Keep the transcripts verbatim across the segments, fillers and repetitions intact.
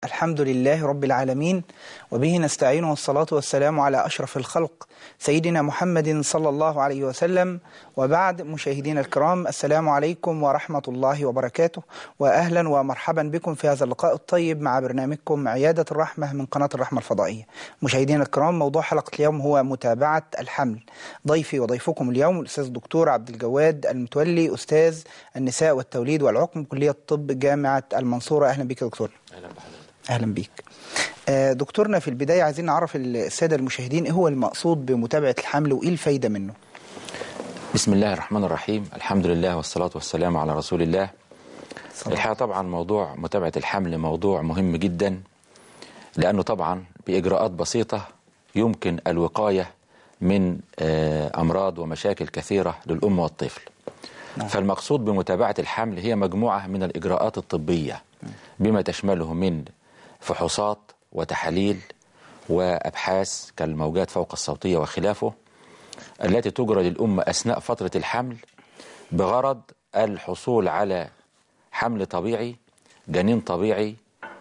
الحمد لله رب العالمين، وبه نستعين، والصلاة والسلام على أشرف الخلق سيدنا محمد صلى الله عليه وسلم. وبعد، مشاهدينا الكرام، السلام عليكم ورحمة الله وبركاته، وأهلا ومرحبا بكم في هذا اللقاء الطيب مع برنامجكم عيادة الرحمة من قناة الرحمة الفضائية. مشاهدينا الكرام، موضوع حلقة اليوم هو متابعة الحمل. ضيفي وضيفكم اليوم الأستاذ الدكتور عبد الجواد المتولي، أستاذ النساء والتوليد والعقم، كلية الطب، جامعة المنصورة. أهلا بك يا دكتور. أهلا بحضرتك. أهلا بيك. دكتورنا، في البداية عايزين نعرف السادة المشاهدين إيه هو المقصود بمتابعة الحمل وإيه الفايدة منه؟ بسم الله الرحمن الرحيم، الحمد لله والصلاة والسلام على رسول الله. الحقيقة طبعا موضوع متابعة الحمل موضوع مهم جدا، لأنه طبعا بإجراءات بسيطة يمكن الوقاية من أمراض ومشاكل كثيرة للأم والطفل. نعم. فالمقصود بمتابعة الحمل هي مجموعة من الإجراءات الطبية بما تشمله من فحوصات وتحاليل وأبحاث كالموجات فوق الصوتية وخلافه، التي تجرى للأم أثناء فترة الحمل بغرض الحصول على حمل طبيعي، جنين طبيعي،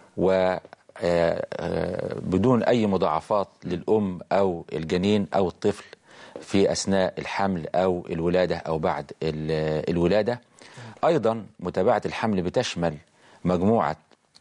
وبدون أي مضاعفات للأم أو الجنين أو الطفل في أثناء الحمل أو الولادة أو بعد الولادة. أيضا متابعة الحمل بتشمل مجموعة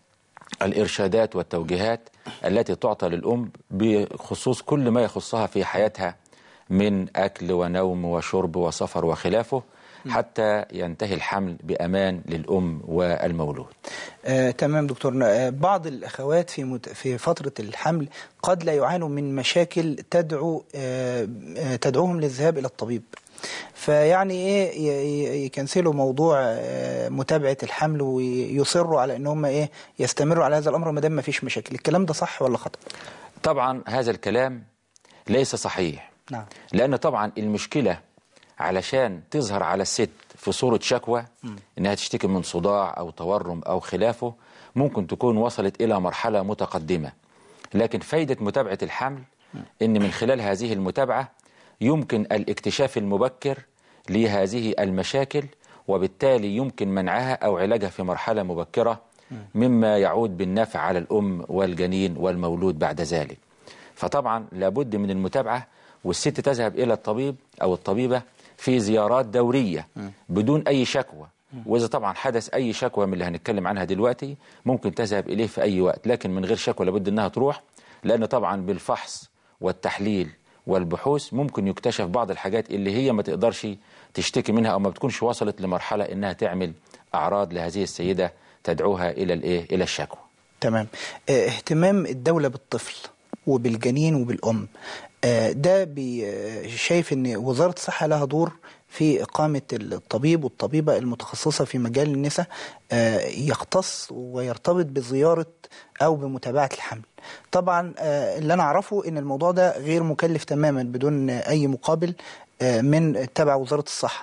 الإرشادات والتوجيهات التي تعطى للأم بخصوص كل ما يخصها في حياتها من أكل ونوم وشرب وسفر وخلافه، حتى ينتهي الحمل بأمان للأم والمولود. آه، تمام دكتورنا. بعض الأخوات في مت... في فترة الحمل قد لا يعانوا من مشاكل تدعو آه تدعوهم للذهاب إلى الطبيب، فيعني ايه يكنسلوا موضوع متابعة الحمل ويصروا على ان هم ايه يستمروا على هذا الامر ما دام ما فيش مشاكل. الكلام ده صح ولا خطأ؟ طبعا هذا الكلام ليس صحيح. نعم. لان طبعا المشكلة علشان تظهر على الست في صورة شكوى م. انها تشتكي من صداع او تورم او خلافه، ممكن تكون وصلت الى مرحلة متقدمة. لكن فايدة متابعة الحمل م. ان من خلال هذه المتابعة يمكن الاكتشاف المبكر لهذه المشاكل، وبالتالي يمكن منعها أو علاجها في مرحلة مبكرة، مما يعود بالنفع على الأم والجنين والمولود بعد ذلك. فطبعا لابد من المتابعة، والست تذهب إلى الطبيب أو الطبيبة في زيارات دورية بدون أي شكوى. وإذا طبعا حدث أي شكوى من اللي هنتكلم عنها دلوقتي ممكن تذهب إليه في أي وقت، لكن من غير شكوى لابد أنها تروح، لأن طبعا بالفحص والتحليل والبحوث ممكن يكتشف بعض الحاجات اللي هي ما تقدرش تشتكي منها أو ما بتكونش وصلت لمرحلة إنها تعمل أعراض لهذه السيدة تدعوها إلى الإيه إلى الشكوى. تمام. اه اهتمام الدولة بالطفل وبالجنين وبالأم، اه ده شايف إن وزارة الصحة لها دور في إقامة الطبيب والطبيبة المتخصصة في مجال النساء اه يختص ويرتبط بزيارة أو بمتابعة الحمل. طبعا اللي أنا أعرفه إن الموضوع ده غير مكلف تماما بدون أي مقابل من تبع وزارة الصحة.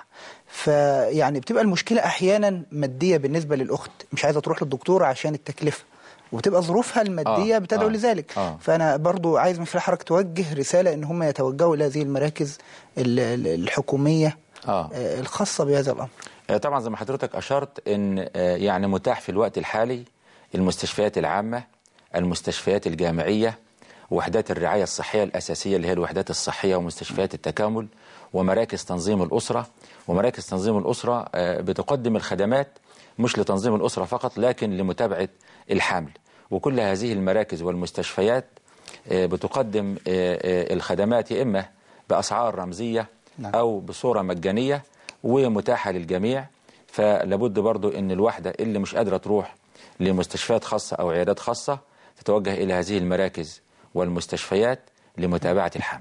فيعني بتبقى المشكلة أحيانا مادية بالنسبة للأخت، مش عايزة تروح للدكتور عشان التكلفة، وبتبقى ظروفها المادية آه بتدعو آه لذلك. آه فأنا برضو عايز من خلال حضرتك توجه رسالة إن هم يتوجهوا إلى هذه المراكز الحكومية آه الخاصة بهذا الأمر. طبعا زي ما حضرتك أشرت إن يعني متاح في الوقت الحالي المستشفيات العامة، المستشفيات الجامعية، وحدات الرعاية الصحية الأساسية اللي هي الوحدات الصحية ومستشفيات التكامل، ومراكز تنظيم الأسرة. ومراكز تنظيم الأسرة بتقدم الخدمات مش لتنظيم الأسرة فقط، لكن لمتابعة الحمل. وكل هذه المراكز والمستشفيات بتقدم الخدمات يا إما بأسعار رمزية أو بصورة مجانية ومتاحة للجميع. فلابد برضو أن الوحدة اللي مش قادرة تروح لمستشفيات خاصة أو عيادات خاصة تتوجه إلى هذه المراكز والمستشفيات لمتابعة الحمل.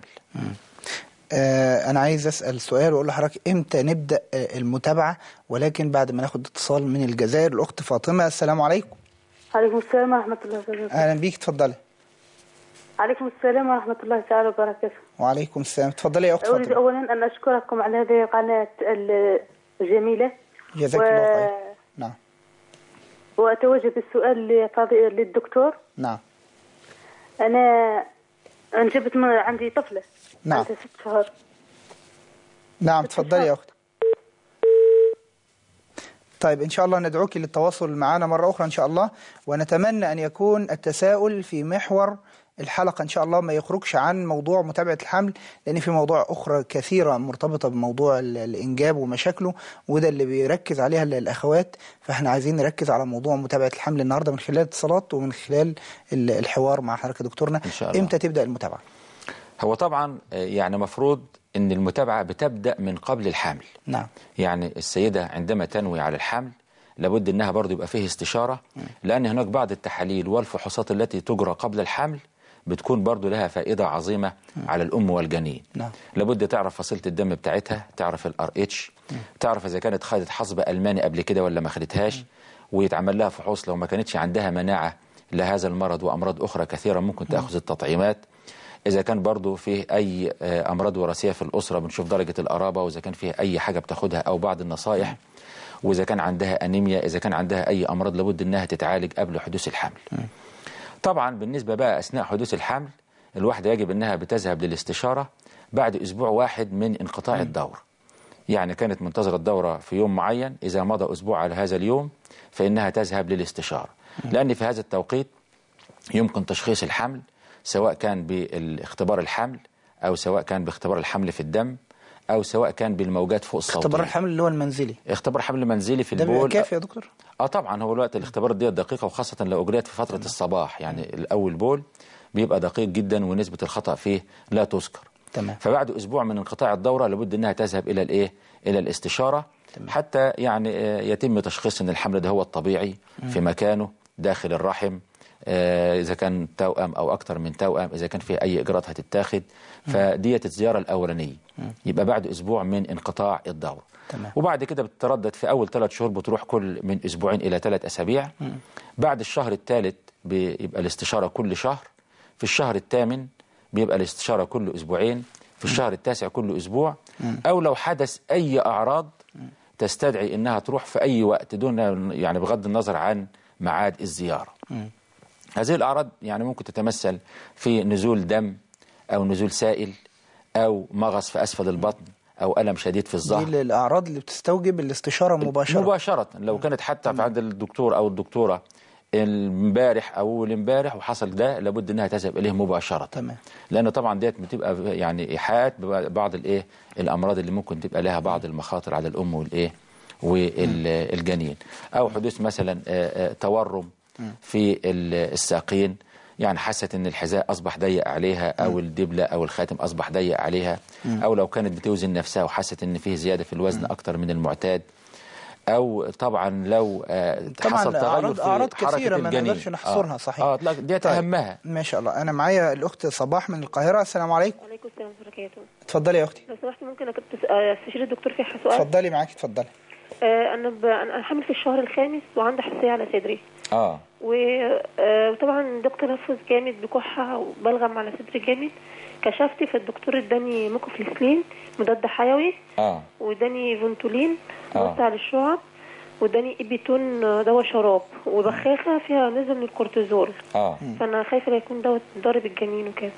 آه أنا عايز أسأل سؤال وأقول لحضرتك إمتى نبدأ آه المتابعة، ولكن بعد ما ناخد اتصال من الجزائر. الأخت فاطمة، السلام عليكم. عليكم السلام ورحمة الله وبركاته. أهلا بيك، اتفضلي. عليكم السلام ورحمة الله تعالى وبركاته. وعليكم السلام، اتفضلي يا أخت فاطمة. أريد أولا أن أشكركم على هذه القناة الجميلة. جزاك و... الله خير. نعم. وأتوجه بالسؤال للدكتور. نعم. أنا أنجبت من عندي طفلة. نعم. عندها ست شهور. نعم، تفضلي يا أخت. طيب إن شاء الله ندعوك للتواصل معنا مرة أخرى إن شاء الله، ونتمنى أن يكون التساؤل في محور الحلقة إن شاء الله، ما يخرجش عن موضوع متابعة الحمل، لأن في موضوع أخرى كثيرة مرتبطة بموضوع الإنجاب ومشاكله، وده اللي بيركز عليها الأخوات. فإحنا عايزين نركز على موضوع متابعة الحمل النهاردة من خلال اتصالات ومن خلال الحوار مع حضرتك دكتورنا. إن شاء الله. إمتى تبدأ المتابعة؟ هو طبعا يعني مفروض أن المتابعة بتبدأ من قبل الحمل. نعم. يعني السيدة عندما تنوي على الحمل لابد أنها برضو يبقى فيه استشارة، لأن هناك بعض التحاليل والفحوصات التي تجرى قبل الحمل بتكون برضو لها فائدة عظيمة على الأم والجنين. نعم. لابد تعرف فصيلة الدم بتاعتها، تعرف الار اتش، تعرف إذا كانت خدت حصبة ألماني قبل كده ولا ما خدتهاش، ويتعمل لها فحوص لو ما كانتش عندها مناعة لهذا المرض وأمراض أخرى كثيرة ممكن تأخذ التطعيمات. إذا كان برضو فيه أي أمراض وراثية في الأسرة بنشوف درجة القرابة، وإذا كان فيه أي حاجة بتاخدها أو بعض النصائح، وإذا كان عندها أنيميا، إذا كان عندها أي أمراض لابد أنها تتعالج قبل حدوث الحمل. طبعا بالنسبة بقى أثناء حدوث الحمل الواحدة يجب أنها بتذهب للاستشارة بعد أسبوع واحد من انقطاع الدورة. يعني كانت منتظرة الدورة في يوم معين، إذا مضى أسبوع على هذا اليوم فإنها تذهب للاستشارة، لأن في هذا التوقيت يمكن تشخيص الحمل، سواء كان بالاختبار الحمل أو سواء كان باختبار الحمل في الدم أو سواء كان بالموجات فوق الصوتية. اختبار الحمل اللي هو المنزلي، اختبار حمل منزلي في البول، ده كافي يا دكتور؟ اه طبعا هو الوقت الاختبار دي دقيقة، وخاصة لو أجريت في فترة الصباح، يعني الأول بول بيبقى دقيق جدا ونسبة الخطأ فيه لا تذكر. تمام. فبعد أسبوع من انقطاع الدورة لابد أنها تذهب إلى الإيه؟ إلى الاستشارة. تمام. حتى يعني يتم تشخيص أن الحمل ده هو الطبيعي في مكانه داخل الرحم، إذا كان توأم أو أكثر من توأم، إذا كان فيه أي إجراءات هتتاخد. فدية الزيارة الأولانية يبقى بعد أسبوع من انقطاع الدورة. تمام. وبعد كده بتتردد في أول ثلاث شهور، بتروح كل من أسبوعين إلى ثلاث أسابيع. م. بعد الشهر الثالث بيبقى الاستشارة كل شهر. في الشهر الثامن بيبقى الاستشارة كل أسبوعين. في الشهر التاسع كل أسبوع. م. أو لو حدث أي أعراض تستدعي إنها تروح في أي وقت دون يعني بغض النظر عن ميعاد الزيارة. م. هذه الأعراض يعني ممكن تتمثل في نزول دم أو نزول سائل أو مغص في أسفل البطن أو ألم شديد في الظهر. دي الأعراض اللي بتستوجب الاستشارة مباشرة مباشرة لو كانت حتى في عند الدكتور أو الدكتورة امبارح أو الامبارح وحصل ده، لابد أنها تذهب إليه مباشرة. تمام. لأن طبعا ديت بتبقى يعني إيحاءات ببعض الإيه الأمراض اللي ممكن تبقى لها بعض المخاطر على الأم والإيه والجنين، أو حدوث مثلا تورم في الساقين، يعني حست ان الحذاء اصبح ضيق عليها او الدبله او الخاتم اصبح ضيق عليها، او لو كانت بتوزن نفسها وحست ان فيه زياده في الوزن اكتر من المعتاد، او طبعا لو حصل تغير في أعراض حركه كثيرة الجنين. ما نقدرش نحصرها. آه. صحيح. اه لا دي طيب. اهمها. ما شاء الله. انا معايا الاخت صباح من القاهره. السلام عليكم. وعليكم السلام ورحمه الله وبركاته. اتفضلي يا اختي. لو سمحت ممكن انا كنت استشير الدكتور في سؤال؟ اتفضلي معاكي. اتفضلي. آه انا ب... انا حامل في الشهر الخامس وعندي حساسيه على صدري. اه وطبعا الدكتور نفذ جامد بكحه وبلغم على صدري جامد. كشفت فالدكتور اداني موكوفليكسين مضاد حيوي، اه واداني فونتولين آه. موسع للشعب، واداني ايبيتون دواء شراب، وبخاخه فيها نسبه من الكورتيزول. اه فانا خايفه لا يكون دواء ضارب الجنين وكده.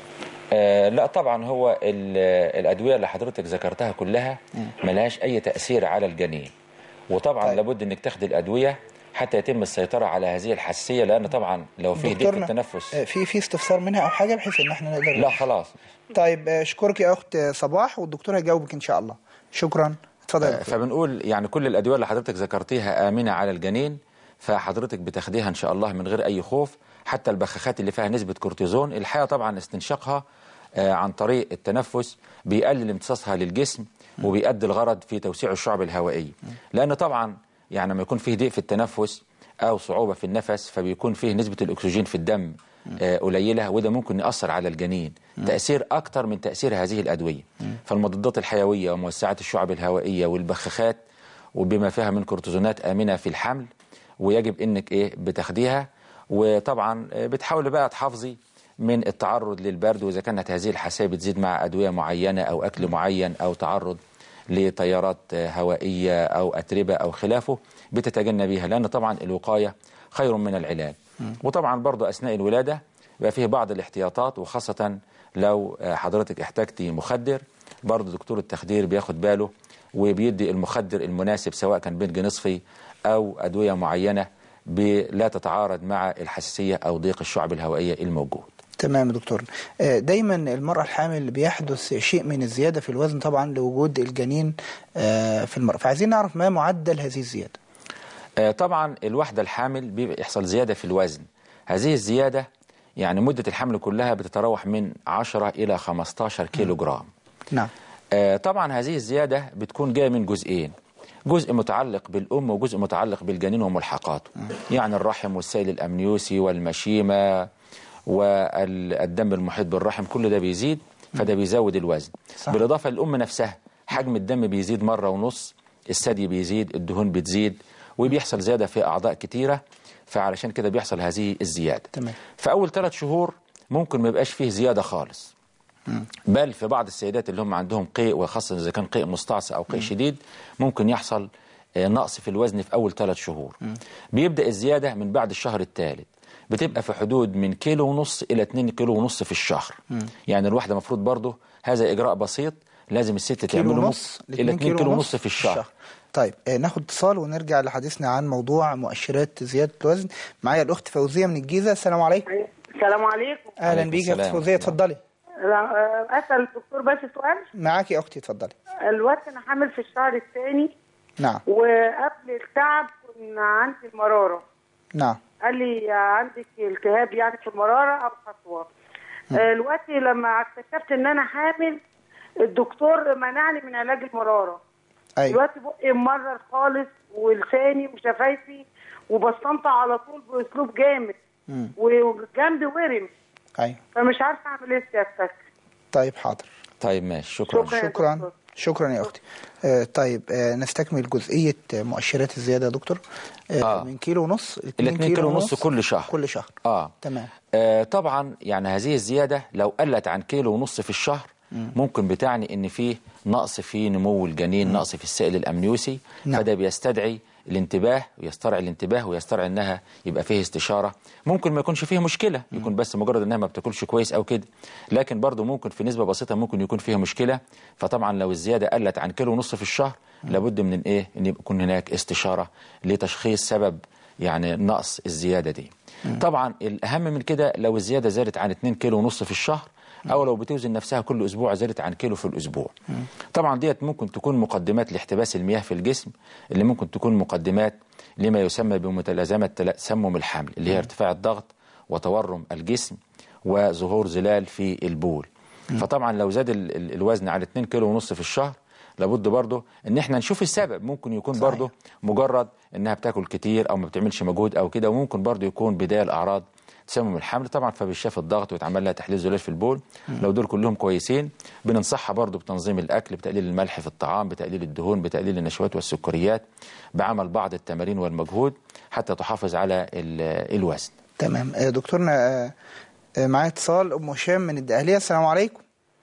آه لا طبعا هو الأدوية اللي حضرتك ذكرتها كلها ملهاش أي تأثير على الجنين، وطبعا طيب. لابد أنك تاخد الأدوية حتى يتم السيطرة على هذه الحساسية، لأن طبعا لو في ضيق في التنفس في في استفسار منها أو حاجة بحيث أن احنا نقدر. لا خلاص. طيب أشكرك يا أخت صباح، والدكتور هيجاوبك إن شاء الله. شكرا. اتفضل. آه فبنقول يعني كل الأدوية اللي حضرتك ذكرتيها آمنة على الجنين، فحضرتك بتاخديها إن شاء الله من غير أي خوف. حتى البخاخات اللي فيها نسبة كورتيزون الحقيقة طبعا استنشاقها آه عن طريق التنفس بيقلل امتصاصها للجسم وبيؤدي الغرض في توسيع الشعب الهوائية، لأن طبعا يعني لما يكون فيه ضيق في التنفس أو صعوبة في النفس فبيكون فيه نسبة الأكسجين في الدم آه قليلة، وده ممكن يأثر على الجنين تأثير أكتر من تأثير هذه الأدوية. فالمضادات الحيوية وموسعات الشعب الهوائية والبخاخات وبما فيها من كورتيزونات آمنة في الحمل، ويجب إنك إيه بتاخديها. وطبعا بتحاولي بقى تحافظي من التعرض للبرد، وإذا كانت هذه الحساسية بتزيد مع أدوية معينة أو أكل معين أو تعرض لتيارات هوائية أو أتربة أو خلافه بتتجنبيها، لأن طبعا الوقاية خير من العلاج. وطبعا برضو أثناء الولادة بقى فيه بعض الاحتياطات، وخاصة لو حضرتك احتاجتي مخدر برضه دكتور التخدير بياخد باله وبيدي المخدر المناسب، سواء كان بنج نصفي أو أدوية معينة لا تتعارض مع الحساسية أو ضيق الشعب الهوائية الموجود. تمام دكتور. دايما المرأة الحامل بيحدث شيء من الزيادة في الوزن طبعا لوجود الجنين في المرأة، فعايزين نعرف ما معدل هذه الزيادة. طبعا الواحدة الحامل بيحصل زيادة في الوزن، هذه الزيادة يعني مدة الحمل كلها بتتراوح من عشرة إلى خمستاشر كيلو جرام. نعم. طبعا هذه الزيادة بتكون جاية من جزئين، جزء متعلق بالأم وجزء متعلق بالجنين وملحقاته، يعني الرحم والسيل الأمنيوسي والمشيمة والدم المحيط بالرحم، كل ده بيزيد فده بيزود الوزن. صح. بالإضافة للأم نفسها حجم الدم بيزيد مرة ونص، الثدي بيزيد، الدهون بتزيد، وبيحصل زيادة في أعضاء كتيرة، فعلشان كده بيحصل هذه الزيادة. تمام. في أول ثلاث شهور ممكن ما يبقاش فيه زيادة خالص، م. بل في بعض السيدات اللي هم عندهم قيء، وخاصة إذا كان قيء مستعصي أو قيء م. شديد، ممكن يحصل نقص في الوزن في أول ثلاث شهور. م. بيبدأ الزيادة من بعد الشهر الثالث، بتبقى في حدود من كيلو ونص إلى اتنين كيلو ونص في الشهر. م. يعني الواحدة مفروض برضه هذا إجراء بسيط لازم الست تعمله نص إلى اتنين كيلو ونص في الشهر. الشهر. طيب ناخد اتصال ونرجع لحديثنا عن موضوع مؤشرات زيادة الوزن. معايا الأخت فوزية من الجيزة. السلام عليكم. السلام عليكم. أهلا بيك يا أخت فوزية، اتفضلي. أسأل الدكتور بس سؤال. معاكي يا أختي، اتفضلي. الوقت أنا حامل في الشهر الثاني. نعم. وقبل التعب كنا عندي المرارة. نعم. قال لي عندك التهاب يعني في المرارة أو خطوة. الوقت لما اكتشفت إن أنا حامل الدكتور منعني من علاج المرارة. أيوة. دلوقتي بقي ممرر خالص ولساني وشفايفي وبستنطع على طول باسلوب جامد وجنبي ورم. ايوه. فمش عارفه اعمل ايه سيادتك. طيب حاضر. طيب ماشي، شكرا شكرا شكرا, شكرا يا اختي. آه طيب آه نستكمل جزئيه مؤشرات الزياده يا دكتور. آه آه. من كيلو ونص الى اتنين كيلو ونص كل شهر. كل شهر. اه تمام. آه طبعا يعني هذه الزياده لو قلت عن كيلو ونص في الشهر ممكن بتعني ان فيه نقص في نمو الجنين، نقص في السائل الامنيوسي. نعم. فده بيستدعي الانتباه ويسترعي الانتباه ويسترعي انها يبقى فيه استشاره. ممكن ما يكونش فيه مشكله، يكون بس مجرد انها ما بتاكلش كويس او كده، لكن برضه ممكن في نسبه بسيطه ممكن يكون فيها مشكله. فطبعا لو الزياده قلت عن كيلو ونص في الشهر لابد من ايه ان يكون هناك استشاره لتشخيص سبب يعني نقص الزياده دي. طبعا الاهم من كده لو الزياده زادت عن اتنين كيلو ونص في الشهر، أو لو بتوزن نفسها كل أسبوع زادت عن كيلو في الأسبوع. طبعا ديت ممكن تكون مقدمات لاحتباس المياه في الجسم، اللي ممكن تكون مقدمات لما يسمى بمتلازمة تسمم الحمل، اللي هي ارتفاع الضغط وتورم الجسم وظهور زلال في البول. فطبعا لو زاد الوزن عن اتنين كيلو ونص في الشهر لابد برضه ان احنا نشوف السبب. ممكن يكون برضه مجرد انها بتاكل كتير او ما بتعملش مجهود او كده، وممكن برضه يكون بداية الاعراض تسمم الحمل. طبعا فبيشاف الضغط ويتعمل لها تحليل زلال في البول. مم. لو دول كلهم كويسين بننصحها برضو بتنظيم الاكل، بتقليل الملح في الطعام، بتقليل الدهون، بتقليل النشويات والسكريات، بعمل بعض التمارين والمجهود حتى تحافظ على الوزن. تمام. دكتورنا معايا اتصال ام هشام من الدقهليه. السلام عليكم.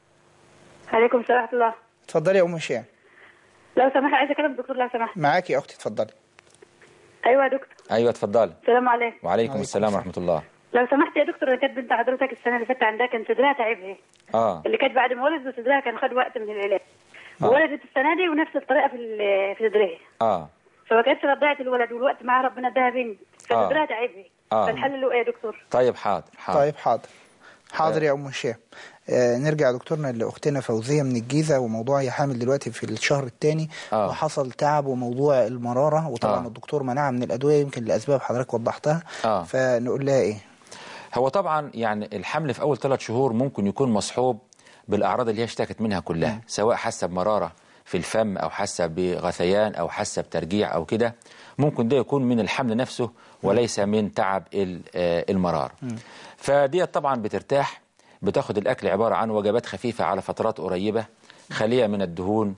عليكم السلام ورحمه الله. اتفضلي يا ام هشام. لو سمحت عايزه اكلم الدكتور لو سمحت. معاكي يا اختي، اتفضلي. ايوه يا دكتور. ايوه اتفضلي. السلام عليكم. وعليكم السلام ورحمه الله. لو سمحت يا دكتور، انا كانت بنت حضرتك السنه اللي فاتت عندها كان صدرها تعبها. اه اللي كانت بعد ما ولدت وصدرها كان خد وقت من العلاج. آه. وولدت السنه دي ونفس الطريقه في في صدرها. اه فما كانتش رضعت الولد والوقت معاها ربنا اداها بنت فصدرها آه. تعبها. آه. فالحل له ايه يا دكتور؟ طيب حاضر حاضر. طيب حاضر حاضر يا ام هشام. آه نرجع دكتورنا لاختنا فوزيه من الجيزه، وموضوع هي حامل دلوقتي في الشهر الثاني. آه. وحصل تعب وموضوع المراره، وطبعا آه. الدكتور منعها من الادويه يمكن لاسباب حضرتك وضحتها. آه. فنقول لها ايه؟ هو طبعا يعني الحمل في اول ثلاث شهور ممكن يكون مصحوب بالاعراض اللي هي اشتكت منها كلها، م. سواء حاسه بمراره في الفم او حاسه بغثيان او حاسه بترجيع او كده. ممكن ده يكون من الحمل نفسه وليس من تعب المراره. فدي طبعا بترتاح، بتاخد الاكل عباره عن وجبات خفيفه على فترات قريبه، خاليه من الدهون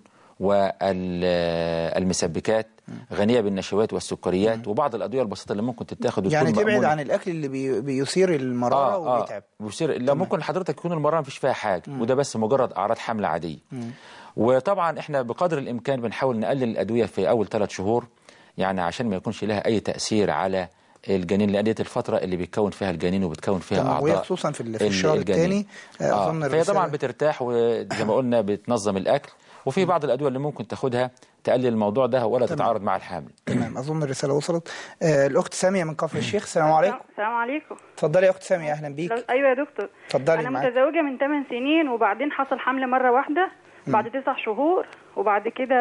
والمسبكات، غنيه بالنشويات والسكريات، وبعض الادويه البسيطه اللي ممكن تتاخد يعني تبعد مأمونة. عن الاكل اللي بي بيثير المراره آه وبيتعب. آه بيثير. لا ممكن حضرتك تكون المراره مفيش فيها حاجه، مم. وده بس مجرد اعراض حمل عاديه. مم. وطبعا احنا بقدر الامكان بنحاول نقلل الادويه في اول ثلاث شهور، يعني عشان ما يكونش لها اي تاثير على الجنين، لان ديت الفتره اللي بيتكون فيها الجنين وبتكون فيها اعضاء، خصوصا في الشهر الثاني. اظن آه. فهي طبعا بترتاح، وزي ما قلنا بتنظم الاكل، وفي بعض الادويه اللي ممكن تاخدها تقلل الموضوع ده ولا تمام. تتعارض مع الحامل. تمام، اظن الرساله وصلت. آه الاخت ساميه من كفر الشيخ، السلام عليكم. السلام عليكم. اتفضلي يا اخت ساميه، اهلا بيك. ايوه يا دكتور. اتفضلي. انا معاك. متزوجه من ثمان سنين، وبعدين حصل حمل مره واحده بعد تسع شهور، وبعد كده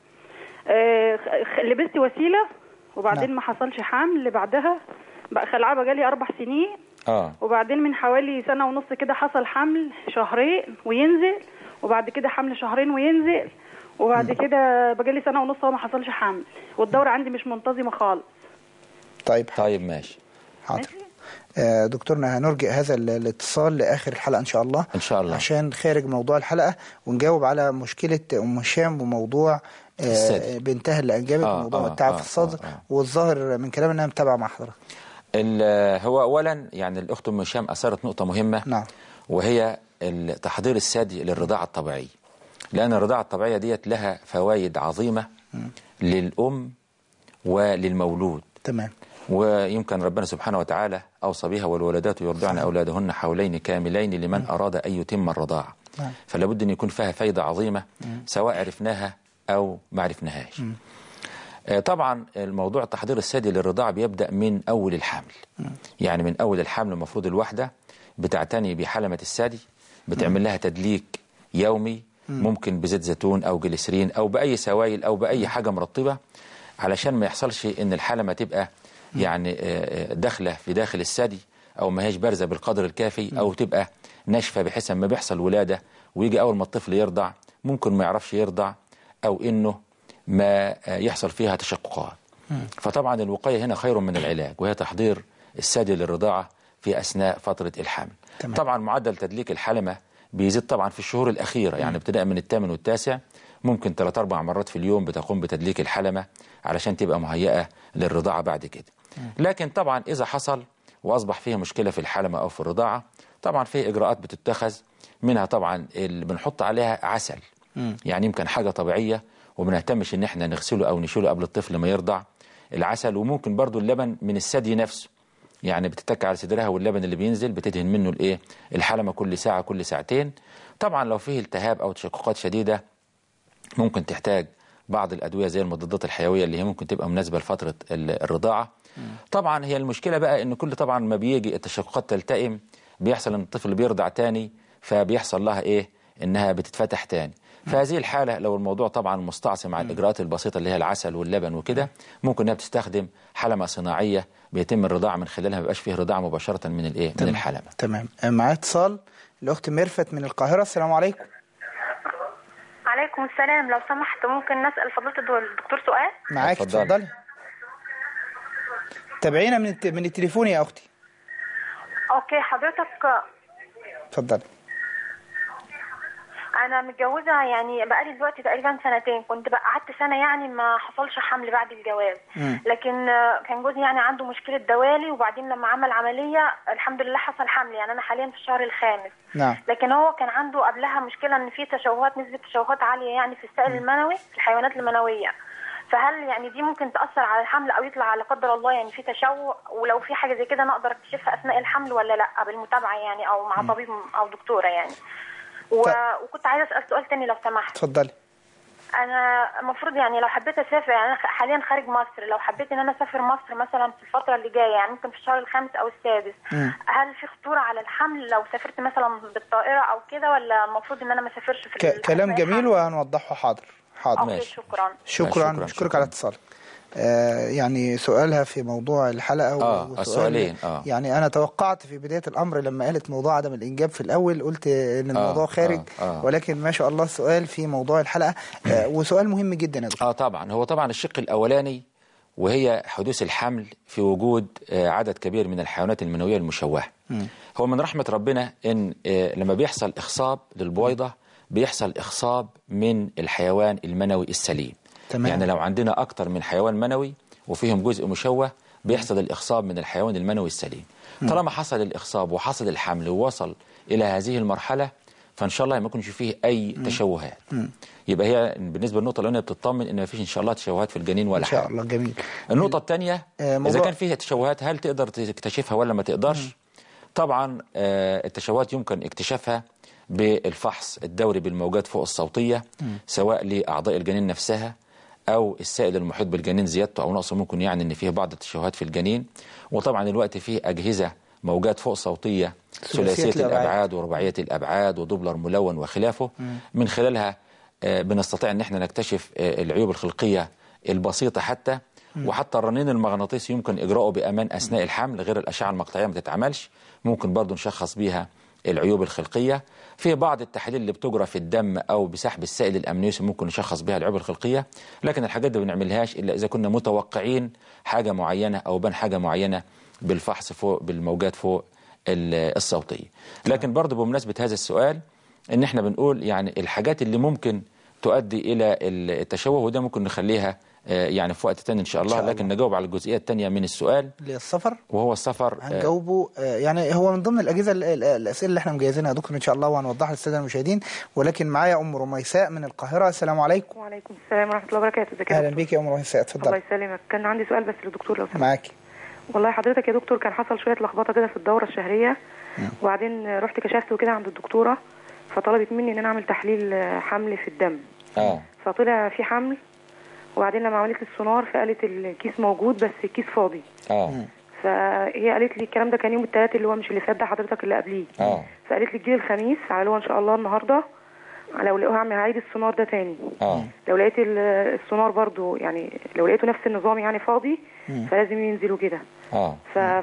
آه لبست وسيله، وبعدين نعم. ما حصلش حمل بعدها، بقى خلعه بقالي اربع سنين. اه وبعدين من حوالي سنه ونص كده حصل حمل شهرين وينزل، وبعد كده حمل شهرين وينزل، وبعد كده بقالي سنه ونص وما حصلش حمل، والدوره عندي مش منتظمه خالص. طيب طيب ماشي حاضر. آه دكتورنا هنرجئ هذا الاتصال لاخر الحلقه ان شاء الله، ان شاء الله، عشان خارج موضوع الحلقه، ونجاوب على مشكله ام هشام وموضوع آه بنتها اللي انجبت، آه وموضوع آه التعب آه في الصدر، آه آه والظاهر من كلام انها متابعه مع حضرتك. هو اولا يعني الاخت ام هشام اثارت نقطه مهمه، نعم، وهي تحضير الثدي للرضاعه الطبيعيه، لان الرضاعه الطبيعيه ديت لها فوائد عظيمه م. للام وللمولود. تمام. ويمكن ربنا سبحانه وتعالى اوصى بها: والولدات يرضعن اولادهن حولين كاملين لمن م. اراد ان يتم الرضاعه. نعم. فلا بد ان يكون فيها فايده عظيمه م. سواء عرفناها او ما عرفناهاش. م. طبعا الموضوع تحضير الثدي للرضاعة بيبدأ من أول الحمل. م. يعني من أول الحمل المفروض الواحدة بتعتني بحلمة الثدي، بتعمل لها تدليك يومي، م. ممكن بزيت زيتون أو جليسرين أو بأي سوائل أو بأي حاجة مرطبة، علشان ما يحصلش إن الحلمة تبقى م. يعني داخلة في داخل الثدي، أو ما هيش بارزة بالقدر الكافي، أو تبقى ناشفة بحيث ما بيحصل ولادة ويجي أول ما الطفل يرضع ممكن ما يعرفش يرضع، أو إنه ما يحصل فيها تشققات. فطبعا الوقاية هنا خير من العلاج، وهي تحضير الثدي للرضاعة في أثناء فترة الحمل. تمام. طبعا معدل تدليك الحلمة بيزيد طبعا في الشهور الأخيرة، يعني ابتداء من الثامن والتاسع ممكن ثلاث أربع مرات في اليوم بتقوم بتدليك الحلمة علشان تبقى مهيئة للرضاعة بعد كده. لكن طبعا إذا حصل وأصبح فيه مشكلة في الحلمة أو في الرضاعة، طبعا فيه إجراءات بتتخذ، منها طبعا اللي بنحط عليها عسل. م. يعني يمكن حاجة طبيعية وبنهتمش ان احنا نغسله او نشيله قبل الطفل ما يرضع، العسل. وممكن برضو اللبن من الثدي نفسه، يعني بتتك على صدرها واللبن اللي بينزل بتدهن منه الايه الحلمة كل ساعة كل ساعتين. طبعا لو فيه التهاب او تشققات شديدة ممكن تحتاج بعض الادوية زي المضادات الحيوية اللي هي ممكن تبقى مناسبة لفترة الرضاعة. طبعا هي المشكلة بقى ان كل طبعا ما بيجي التشققات تلتئم بيحصل ان الطفل بيرضع تاني، فبيحصل لها ايه انها بتتفتح تاني. فهذه الحالة لو الموضوع طبعا مستعصم على الإجراءات البسيطة اللي هي العسل واللبن وكده، ممكن انها بتستخدم حلمة صناعية بيتم الرضاعة من خلالها، ما بيبقاش فيه رضاعة مباشرة من الايه من الحلمة. تمام. معايا اتصال الأخت ميرفت من القاهرة، السلام عليكم. عليكم السلام. لو سمحت ممكن نسأل فضيلة الدكتور سؤال؟ معاك، اتفضلي. تابعينا من من التليفون يا أختي. اوكي حضرتك. اتفضلي. انا متجوزه يعني بقالي دلوقتي تقريبا سنتين، كنت بقى قعدت سنه يعني ما حصلش حمل بعد الجواز. م. لكن كان جوزي يعني عنده مشكله دوالي، وبعدين لما عمل عمليه الحمد لله حصل حمل، يعني انا حاليا في الشهر الخامس. نعم. لكن هو كان عنده قبلها مشكله ان في تشوهات، نسبه تشوهات عاليه يعني في السائل المنوي في الحيوانات المنويه. فهل يعني دي ممكن تاثر على الحمل او يطلع لا قدر الله يعني في تشوه؟ ولو في حاجه زي كده انا اقدر اكتشفها اثناء الحمل ولا لا بالمتابعه يعني، او مع م. طبيب او دكتوره يعني؟ و... وكنت عايزه اسال سؤال تاني لو سمحت. اتفضلي. انا المفروض يعني لو حبيت اسافر، يعني انا حاليا خارج مصر، لو حبيت ان انا اسافر مصر مثلا في الفتره اللي جايه، يعني ممكن في الشهر الخامس او السادس، م. هل في خطوره على الحمل لو سافرت مثلا بالطائره او كده، ولا المفروض ان انا ما اسافرش في ك... كلام جميل وهنوضحه. حاضر حاضر. اوكي. شكرا شكرا بشكرك على اتصالك. آه يعني سؤالها في موضوع الحلقة آه السؤالين آه. يعني أنا توقعت في بداية الأمر لما قالت موضوع عدم الإنجاب في الأول قلت إن الموضوع آه خارج آه آه. ولكن ما شاء الله السؤال في موضوع الحلقة آه وسؤال مهم جدا يا دكتور. آه طبعا هو طبعا الشق الأولاني وهي حدوث الحمل في وجود آه عدد كبير من الحيوانات المنوية المشوهة. م. هو من رحمة ربنا إن آه لما بيحصل إخصاب للبويضة بيحصل إخصاب من الحيوان المنوي السليم. تمام. يعني لو عندنا أكتر من حيوان منوي وفيهم جزء مشوه بيحصل الإخصاب من الحيوان المنوي السليم. م. طالما حصل الإخصاب وحصل الحمل ووصل إلى هذه المرحلة فان شاء الله ما يكونش فيه اي م. تشوهات. م. يبقى هي بالنسبه للنقطه الاولانيه بتطمن ان ما فيش ان شاء الله تشوهات في الجنين ولا حاجه. ان شاء الله. جميل. النقطه الثانيه آه اذا كان فيها تشوهات هل تقدر تكتشفها ولا ما تقدرش؟ م. طبعا آه التشوهات يمكن اكتشافها بالفحص الدوري بالموجات فوق الصوتيه م. سواء لاعضاء الجنين نفسها او السائل المحيط بالجنين زيادته او نقصه، ممكن يعني ان فيه بعض التشوهات في الجنين. وطبعا الوقت فيه اجهزه موجات فوق صوتيه ثلاثيه الابعاد ورباعيه الابعاد ودوبلر ملون وخلافه، م. من خلالها بنستطيع ان احنا نكتشف العيوب الخلقيه البسيطه حتى، م. وحتى الرنين المغناطيسي يمكن اجراؤه بامان اثناء الحمل، غير الاشعه المقطعيه ما تتعملش، ممكن برضو نشخص بيها العيوب الخلقيه. في بعض التحاليل اللي بتجرى في الدم او بسحب السائل الامنيوسي ممكن نشخص بها العيوب الخلقيه، لكن الحاجات دي ما بنعملهاش الا اذا كنا متوقعين حاجه معينه او بان حاجه معينه بالفحص فوق بالموجات فوق الصوتيه. لكن برضو بمناسبه هذا السؤال ان احنا بنقول يعني الحاجات اللي ممكن تؤدي الى التشوه، وده ممكن نخليها يعني في وقت تاني ان شاء الله, إن شاء الله. لكن نجاوب على الجزئيه الثانيه من السؤال للسفر، وهو السفر. هنجاوبه يعني هو من ضمن الاجهزه الاسئله اللي احنا مجهزينها يا دكتور ان شاء الله وهنوضحها للساده المشاهدين. ولكن معايا ام رميساء من القاهره. السلام عليكم. وعليكم السلام ورحمه الله وبركاته. ازيك يا اهلا بيك يا ام رميساء، اتفضلي. الله يسلمك. كان عندي سؤال بس للدكتور لو سمحت. معاكي. والله حضرتك يا دكتور كان حصل شويه لخبطه كده في الدوره الشهريه، وبعدين رحت كشفت وكده عند الدكتوره، فطلبت مني ان انا اعمل تحليل حمل في الدم. اه فطلع في حمل، وبعدين لما عملت لي السونار فقالت الكيس موجود بس الكيس فاضي. اه فهي قالت لي الكلام ده كان يوم الثلاث اللي هو مش اللي فات ده حضرتك اللي قبليه. اه فقالت لي تجي الخميس على اللي هو ان شاء الله النهارده، لو لقوها هعمل هعيد السونار ده تاني. اه لو لقيت السونار برضو يعني لو لقيته نفس النظام يعني فاضي مم. فلازم ينزلوا كده. اه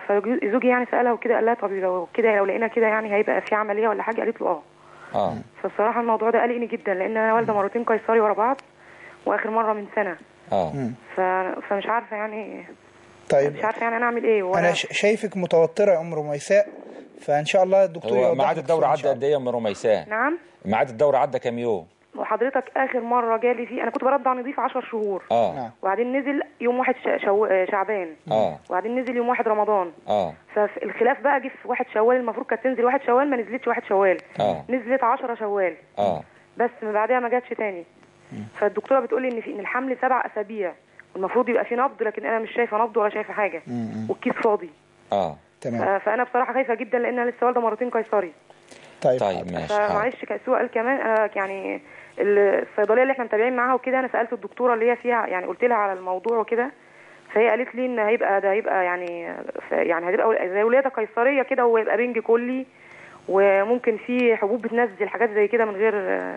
فزوجي يعني سالها وكده قال لها طب لو كده لو لقينا كده يعني هيبقى في عمليه ولا حاجه؟ قالت له اه. اه فالصراحه الموضوع ده قلقني جدا، لان انا والده مرتين قيصري ورا بعض، واخر مره من سنه. اه ف... فمش عارفه يعني. طيب مش عارفه يعني انا اعمل ايه. انا شايفك متوتره يا ام رميساء، فان شاء الله الدكتور يوضح. ميعاد الدوره عدى قد ايه يا ام رميساء؟ نعم ميعاد الدوره عدى كام يوم؟ وحضرتك اخر مره جالي فيه انا كنت برضع نضيف عشر شهور. اه وبعدين نزل يوم واحد شو... شعبان. اه وبعدين نزل يوم واحد رمضان. اه فالخلاف بقى جه في واحد شوال، المفروض كانت تنزل واحد شوال ما نزلتش واحد شوال. اه نزلت عشرة شوال. اه بس من بعدها ما جاتش تاني. فالدكتوره بتقول لي ان في ان الحمل سبع اسابيع والمفروض يبقى في نبض، لكن انا مش شايفه نبض ولا شايفه حاجه، والكيس فاضي. اه تمام. فانا بصراحه خايفه جدا لان انا لسه والده مرتين قيصري. طيب طيب ماشي. معلش سؤال كمان، انا يعني الصيدليه اللي احنا متابعين معاها وكده انا سالت الدكتوره اللي هي فيها يعني قلت لها على الموضوع وكده، فهي قالت لي ان هيبقى ده هيبقى يعني يعني هتبقى زي ولاده قيصريه كده، وهيبقى بنج كلي، وممكن في حبوب بتنزل حاجات زي كده من غير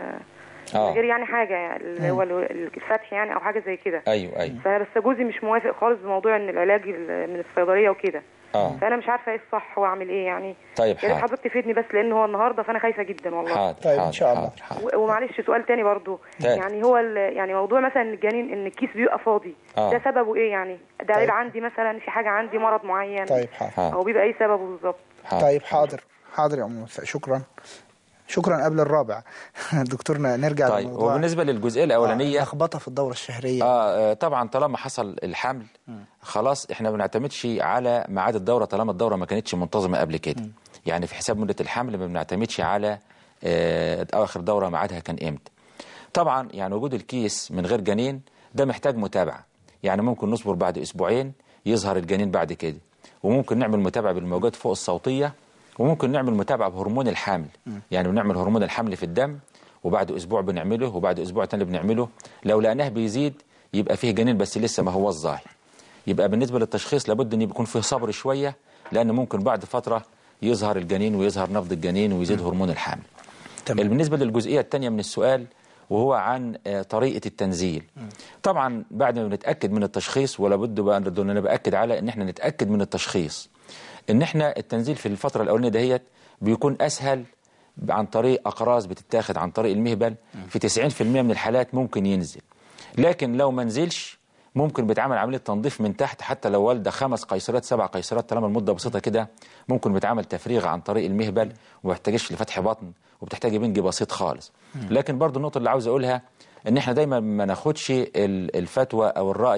آه. من غير يعني حاجه اللي هو الفتح يعني او حاجه زي كده. ايوه ايوه. فبس جوزي مش موافق خالص بموضوع ان العلاج من الصيدليه وكده. اه فانا مش عارفه ايه الصح واعمل ايه يعني. طيب يا ريت حضرتك تفيدني بس لان هو النهارده فانا خايفه جدا والله. حاضر طيب حاضر ان شاء الله. حاضر. ومعلش سؤال تاني برضو طيب. يعني هو يعني موضوع مثلا الجنين ان الكيس بيبقى فاضي. آه. ده سببه ايه يعني؟ ده طيب. عيب عندي مثلا في حاجه عندي مرض معين؟ طيب حاضر. او بيبقى ايه سببه بالظبط؟ طيب حاضر حاضر يا ام مساء. شكرا شكرا. قبل الرابع دكتورنا نرجع طيب للموضوع. وبالنسبه للجزئيه الاولانيه لخبطه في الدوره الشهريه. اه طبعا طالما حصل الحمل م. خلاص احنا ما بنعتمدش على ميعاد الدوره طالما الدوره ما كانتش منتظمه قبل كده. م. يعني في حساب مده الحمل ما بنعتمدش على آه اخر دوره ميعادها كان امتى. طبعا يعني وجود الكيس من غير جنين ده محتاج متابعه، يعني ممكن نصبر بعد اسبوعين يظهر الجنين بعد كده، وممكن نعمل متابعه بالموجات فوق الصوتيه، وممكن نعمل متابعه بهرمون الحمل. م. يعني بنعمل هرمون الحمل في الدم وبعد اسبوع بنعمله وبعد اسبوع تاني بنعمله، لو لقيناه بيزيد يبقى فيه جنين بس لسه ما هو الظاهر. يبقى بالنسبه للتشخيص لابد ان يكون فيه صبر شويه، لان ممكن بعد فتره يظهر الجنين ويظهر نبض الجنين ويزيد م. هرمون الحمل. تمام. بالنسبه للجزئيه الثانيه من السؤال وهو عن طريقه التنزيل. م. طبعا بعد ما بنتاكد من التشخيص، ولا بد بقى ان انا باكد على ان احنا نتاكد من التشخيص، ان احنا التنزيل في الفتره الاولانيه دهيت بيكون اسهل عن طريق اقراص بتتاخد عن طريق المهبل. في تسعين في المئة من الحالات ممكن ينزل، لكن لو ما نزلش ممكن بيتعمل عمليه تنظيف من تحت، حتى لو والده خمس قيصرات سبع قيصرات طالما المده بسيطه كده ممكن بيتعمل تفريغ عن طريق المهبل وما بيحتاجش لفتح بطن وبتحتاج بنج بسيط خالص. لكن برضو النقطه اللي عاوز اقولها ان احنا دايما ما ناخدش الفتوى او الراي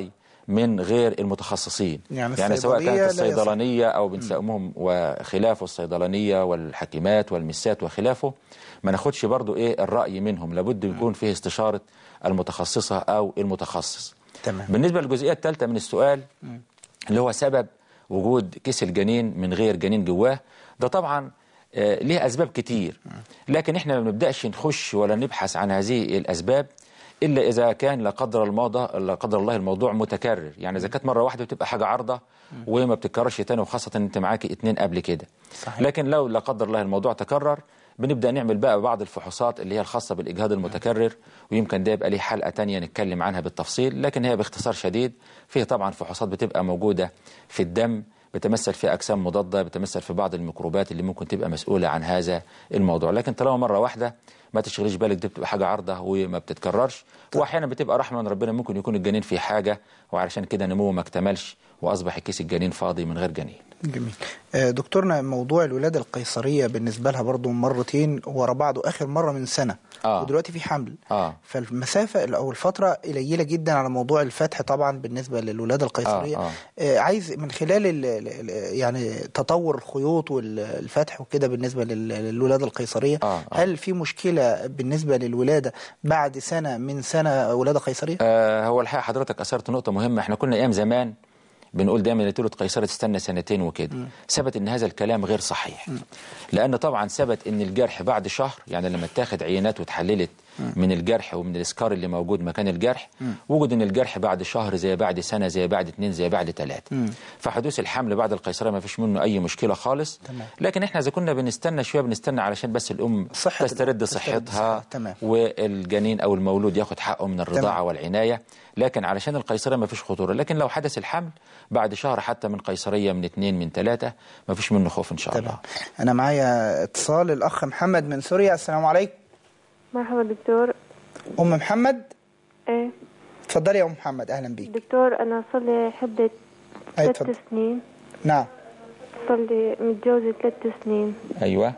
من غير المتخصصين، يعني, يعني سواء كانت الصيدلانية أو بنسموهم وخلافه الصيدلانية والحكيمات والمسات وخلافه، ما ناخدش برضو إيه الرأي منهم، لابد يكون فيه استشارة المتخصصة أو المتخصص. تمام. بالنسبة للجزئية الثالثة من السؤال اللي هو سبب وجود كيس الجنين من غير جنين جواه، ده طبعا آه ليه أسباب كتير، لكن احنا ما بنبدأش نخش ولا نبحث عن هذه الأسباب إلا إذا كان لا قدر الموضوع لا قدر الله الموضوع متكرر، يعني إذا كانت مرة واحدة بتبقى حاجة عارضة وما بتتكررش تاني، وخاصة إن أنت معاكي اتنين قبل كده. صحيح. لكن لو لا قدر الله الموضوع تكرر، بنبدأ نعمل بقى بعض الفحوصات اللي هي الخاصة بالإجهاض المتكرر، ويمكن ده يبقى ليه حلقة تانية نتكلم عنها بالتفصيل، لكن هي باختصار شديد فيه طبعا فحوصات بتبقى موجودة في الدم، بتمثل في أجسام مضادة، بتمثل في بعض الميكروبات اللي ممكن تبقى مسؤولة عن هذا الموضوع. لكن طالما مرة واحدة ما تشغليش بالك، دي بتبقى حاجة عارضة وما بتتكررش، واحيانا بتبقى رحمة من ربنا، ممكن يكون الجنين فيه حاجة وعلشان كده نموه ما اكتملش وأصبح كيس الجنين فاضي من غير جنين. جميل. دكتورنا، موضوع الولادة القيصرية بالنسبة لها برضو مرتين ورا بعض، وآخر مرة من سنة آه. ودلوقتي في حمل آه. فالمسافة أو الفترة قليلة جدا على موضوع الفتح طبعا بالنسبة للولادة القيصرية. آه. آه. عايز من خلال ال يعني تطور الخيوط والفتح وكده بالنسبة للولادة القيصرية، آه. آه. هل في مشكلة بالنسبة للولادة بعد سنة من سنة ولادة قيصرية؟ آه هو الحقيقة حضرتك أثرت نقطة مهمة. احنا كنا أيام زمان بنقول دايما اللي تولد قيصرة تستنى سنتين وكده. ثبت ان هذا الكلام غير صحيح، م. لان طبعا ثبت ان الجرح بعد شهر، يعني لما اتاخد عينات وتحللت من الجرح ومن الاسكار اللي موجود مكان الجرح، م. وجد ان الجرح بعد شهر زي بعد سنة زي بعد اتنين زي بعد تلاتة. فحدوث الحمل بعد القيصرية ما فيش منه اي مشكلة خالص. تمام. لكن احنا اذا كنا بنستنى شوية بنستنى علشان بس الام صحة تسترد صحتها والجنين او المولود ياخد حقه من الرضاعة. تمام. والعناية، لكن علشان القيصرية ما فيش خطورة. لكن لو حدث الحمل بعد شهر حتى من قيصرية من اتنين من تلاتة ما فيش منه خوف ان شاء الله. انا معايا اتصال الاخ محمد من سوريا. السلام عليكم. مرحبا دكتور. ام محمد؟ ايه اتفضلي يا ام محمد، اهلا بيك. دكتور انا صار لي حبة ثلاث سنين. نعم. صار لي متجوزة ثلاث سنين. ايوه.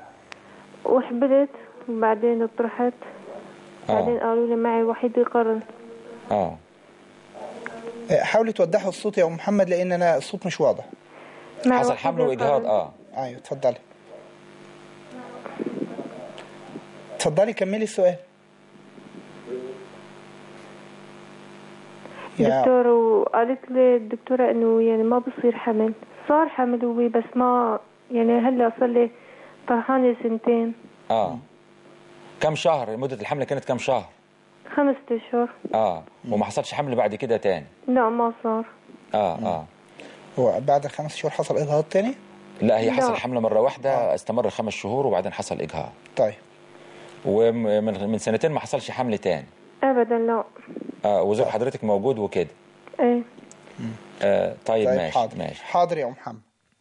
وحبلت وبعدين اطرحت. آه. بعدين قالوا لي معي وحيد القرن. اه حاولي توضحوا الصوت يا ام محمد لان انا الصوت مش واضح. حصل حمل واجهاض. اه ايوه اتفضلي اتفضلي كملي السؤال. دكتور، وقالت لي الدكتورة انه يعني ما بصير حمل. صار حمل هو بس ما يعني هلا صار لي طرحانة سنتين. اه كم شهر مدة الحمل؟ كانت كم شهر؟ خمسة اشهر. اه وما حصلش حمل بعد كده تاني؟ لا ما صار. اه اه هو بعد الخمس شهور حصل اجهاض تاني؟ لا هي حصل حمل مرة واحدة. آه. استمر خمس شهور وبعدين حصل اجهاض. طيب. ومن من سنتين ما حصلش حمل تاني؟ ابدا لا. اه وزوج حضرتك موجود وكده؟ ايه. آه طيب, طيب ماشي. حاضر. ماشي حاضر يا ام محمد.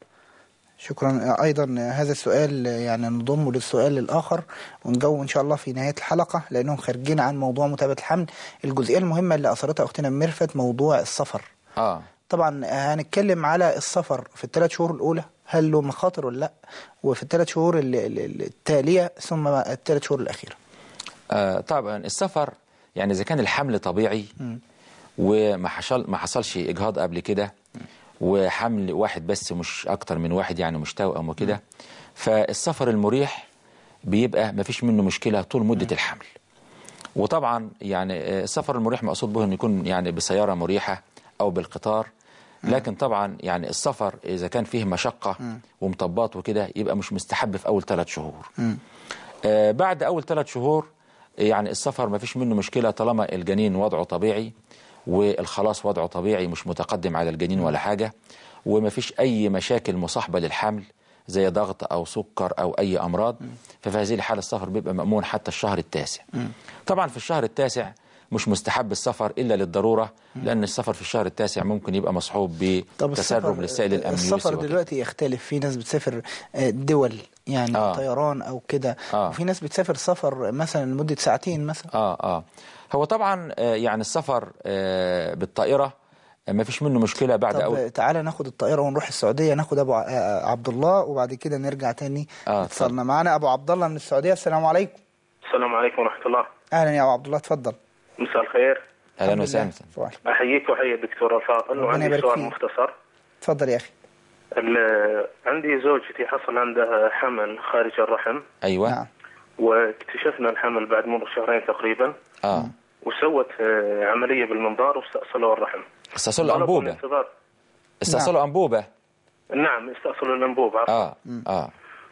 شكرا. ايضا هذا السؤال يعني نضمه للسؤال الاخر ونجاوب ان شاء الله في نهايه الحلقه لانهم خارجين عن موضوع متابعه الحمل. الجزئيه المهمه اللي اثرتها اختنا ميرفت موضوع السفر. اه طبعا هنتكلم على السفر في الثلاث شهور الاولى، هل له مخاطر ولا لا، وفي الثلاث شهور التاليه ثم الثلاث شهور الاخيره. آه طبعا السفر يعني اذا كان الحمل طبيعي م. وما حصل ما حصلش اجهاض قبل كده وحمل واحد بس مش اكتر من واحد يعني مش توأم وكده، فالسفر المريح بيبقى ما فيش منه مشكلة طول مدة الحمل. وطبعا يعني السفر المريح مقصود به انه يكون يعني بسيارة مريحة او بالقطار، لكن طبعا يعني السفر اذا كان فيه مشقة ومطبات وكده يبقى مش مستحب في اول ثلاث شهور. آه بعد اول ثلاث شهور يعني السفر ما فيش منه مشكلة طالما الجنين وضعه طبيعي والخلاص وضعه طبيعي مش متقدم على الجنين ولا حاجة، وما فيش أي مشاكل مصاحبة للحمل زي ضغط أو سكر أو أي أمراض. ففي هذه الحالة السفر بيبقى مأمون حتى الشهر التاسع. طبعا في الشهر التاسع مش مستحب السفر إلا للضرورة، لأن السفر في الشهر التاسع ممكن يبقى مصحوب بتسرب للسائل الأمنيوسي. السفر دلوقتي يختلف، في ناس بتسافر دول يعني آه. طيران أو كده، آه. وفي ناس بتسافر سفر مثلا لمدة ساعتين مثلا. آه آه هو طبعا يعني السفر بالطائرة ما فيش منه مشكلة بعد. طب أو... تعالى ناخد الطائرة ونروح السعودية، ناخد أبو عبد الله وبعد كده نرجع تاني. آه اتصلنا معانا أبو عبد الله من السعودية. السلام عليكم. السلام عليكم ورحمة الله. أهلا يا أبو عبد الله، اتفضل. مساء الخير. اهلا وسهلا. احييك واحيي الدكتور الفاضل، وعندي سؤال مختصر. تفضل يا اخي. عندي زوجتي حصل عندها حمل خارج الرحم. ايوه. نعم. واكتشفنا الحمل بعد مرور شهرين تقريبا. اه وسوت عمليه بالمنظار واستأصلوا الرحم. استأصلوا انبوبه. استأصلوا نعم. انبوبه. نعم استأصلوا الانبوبه. اه اه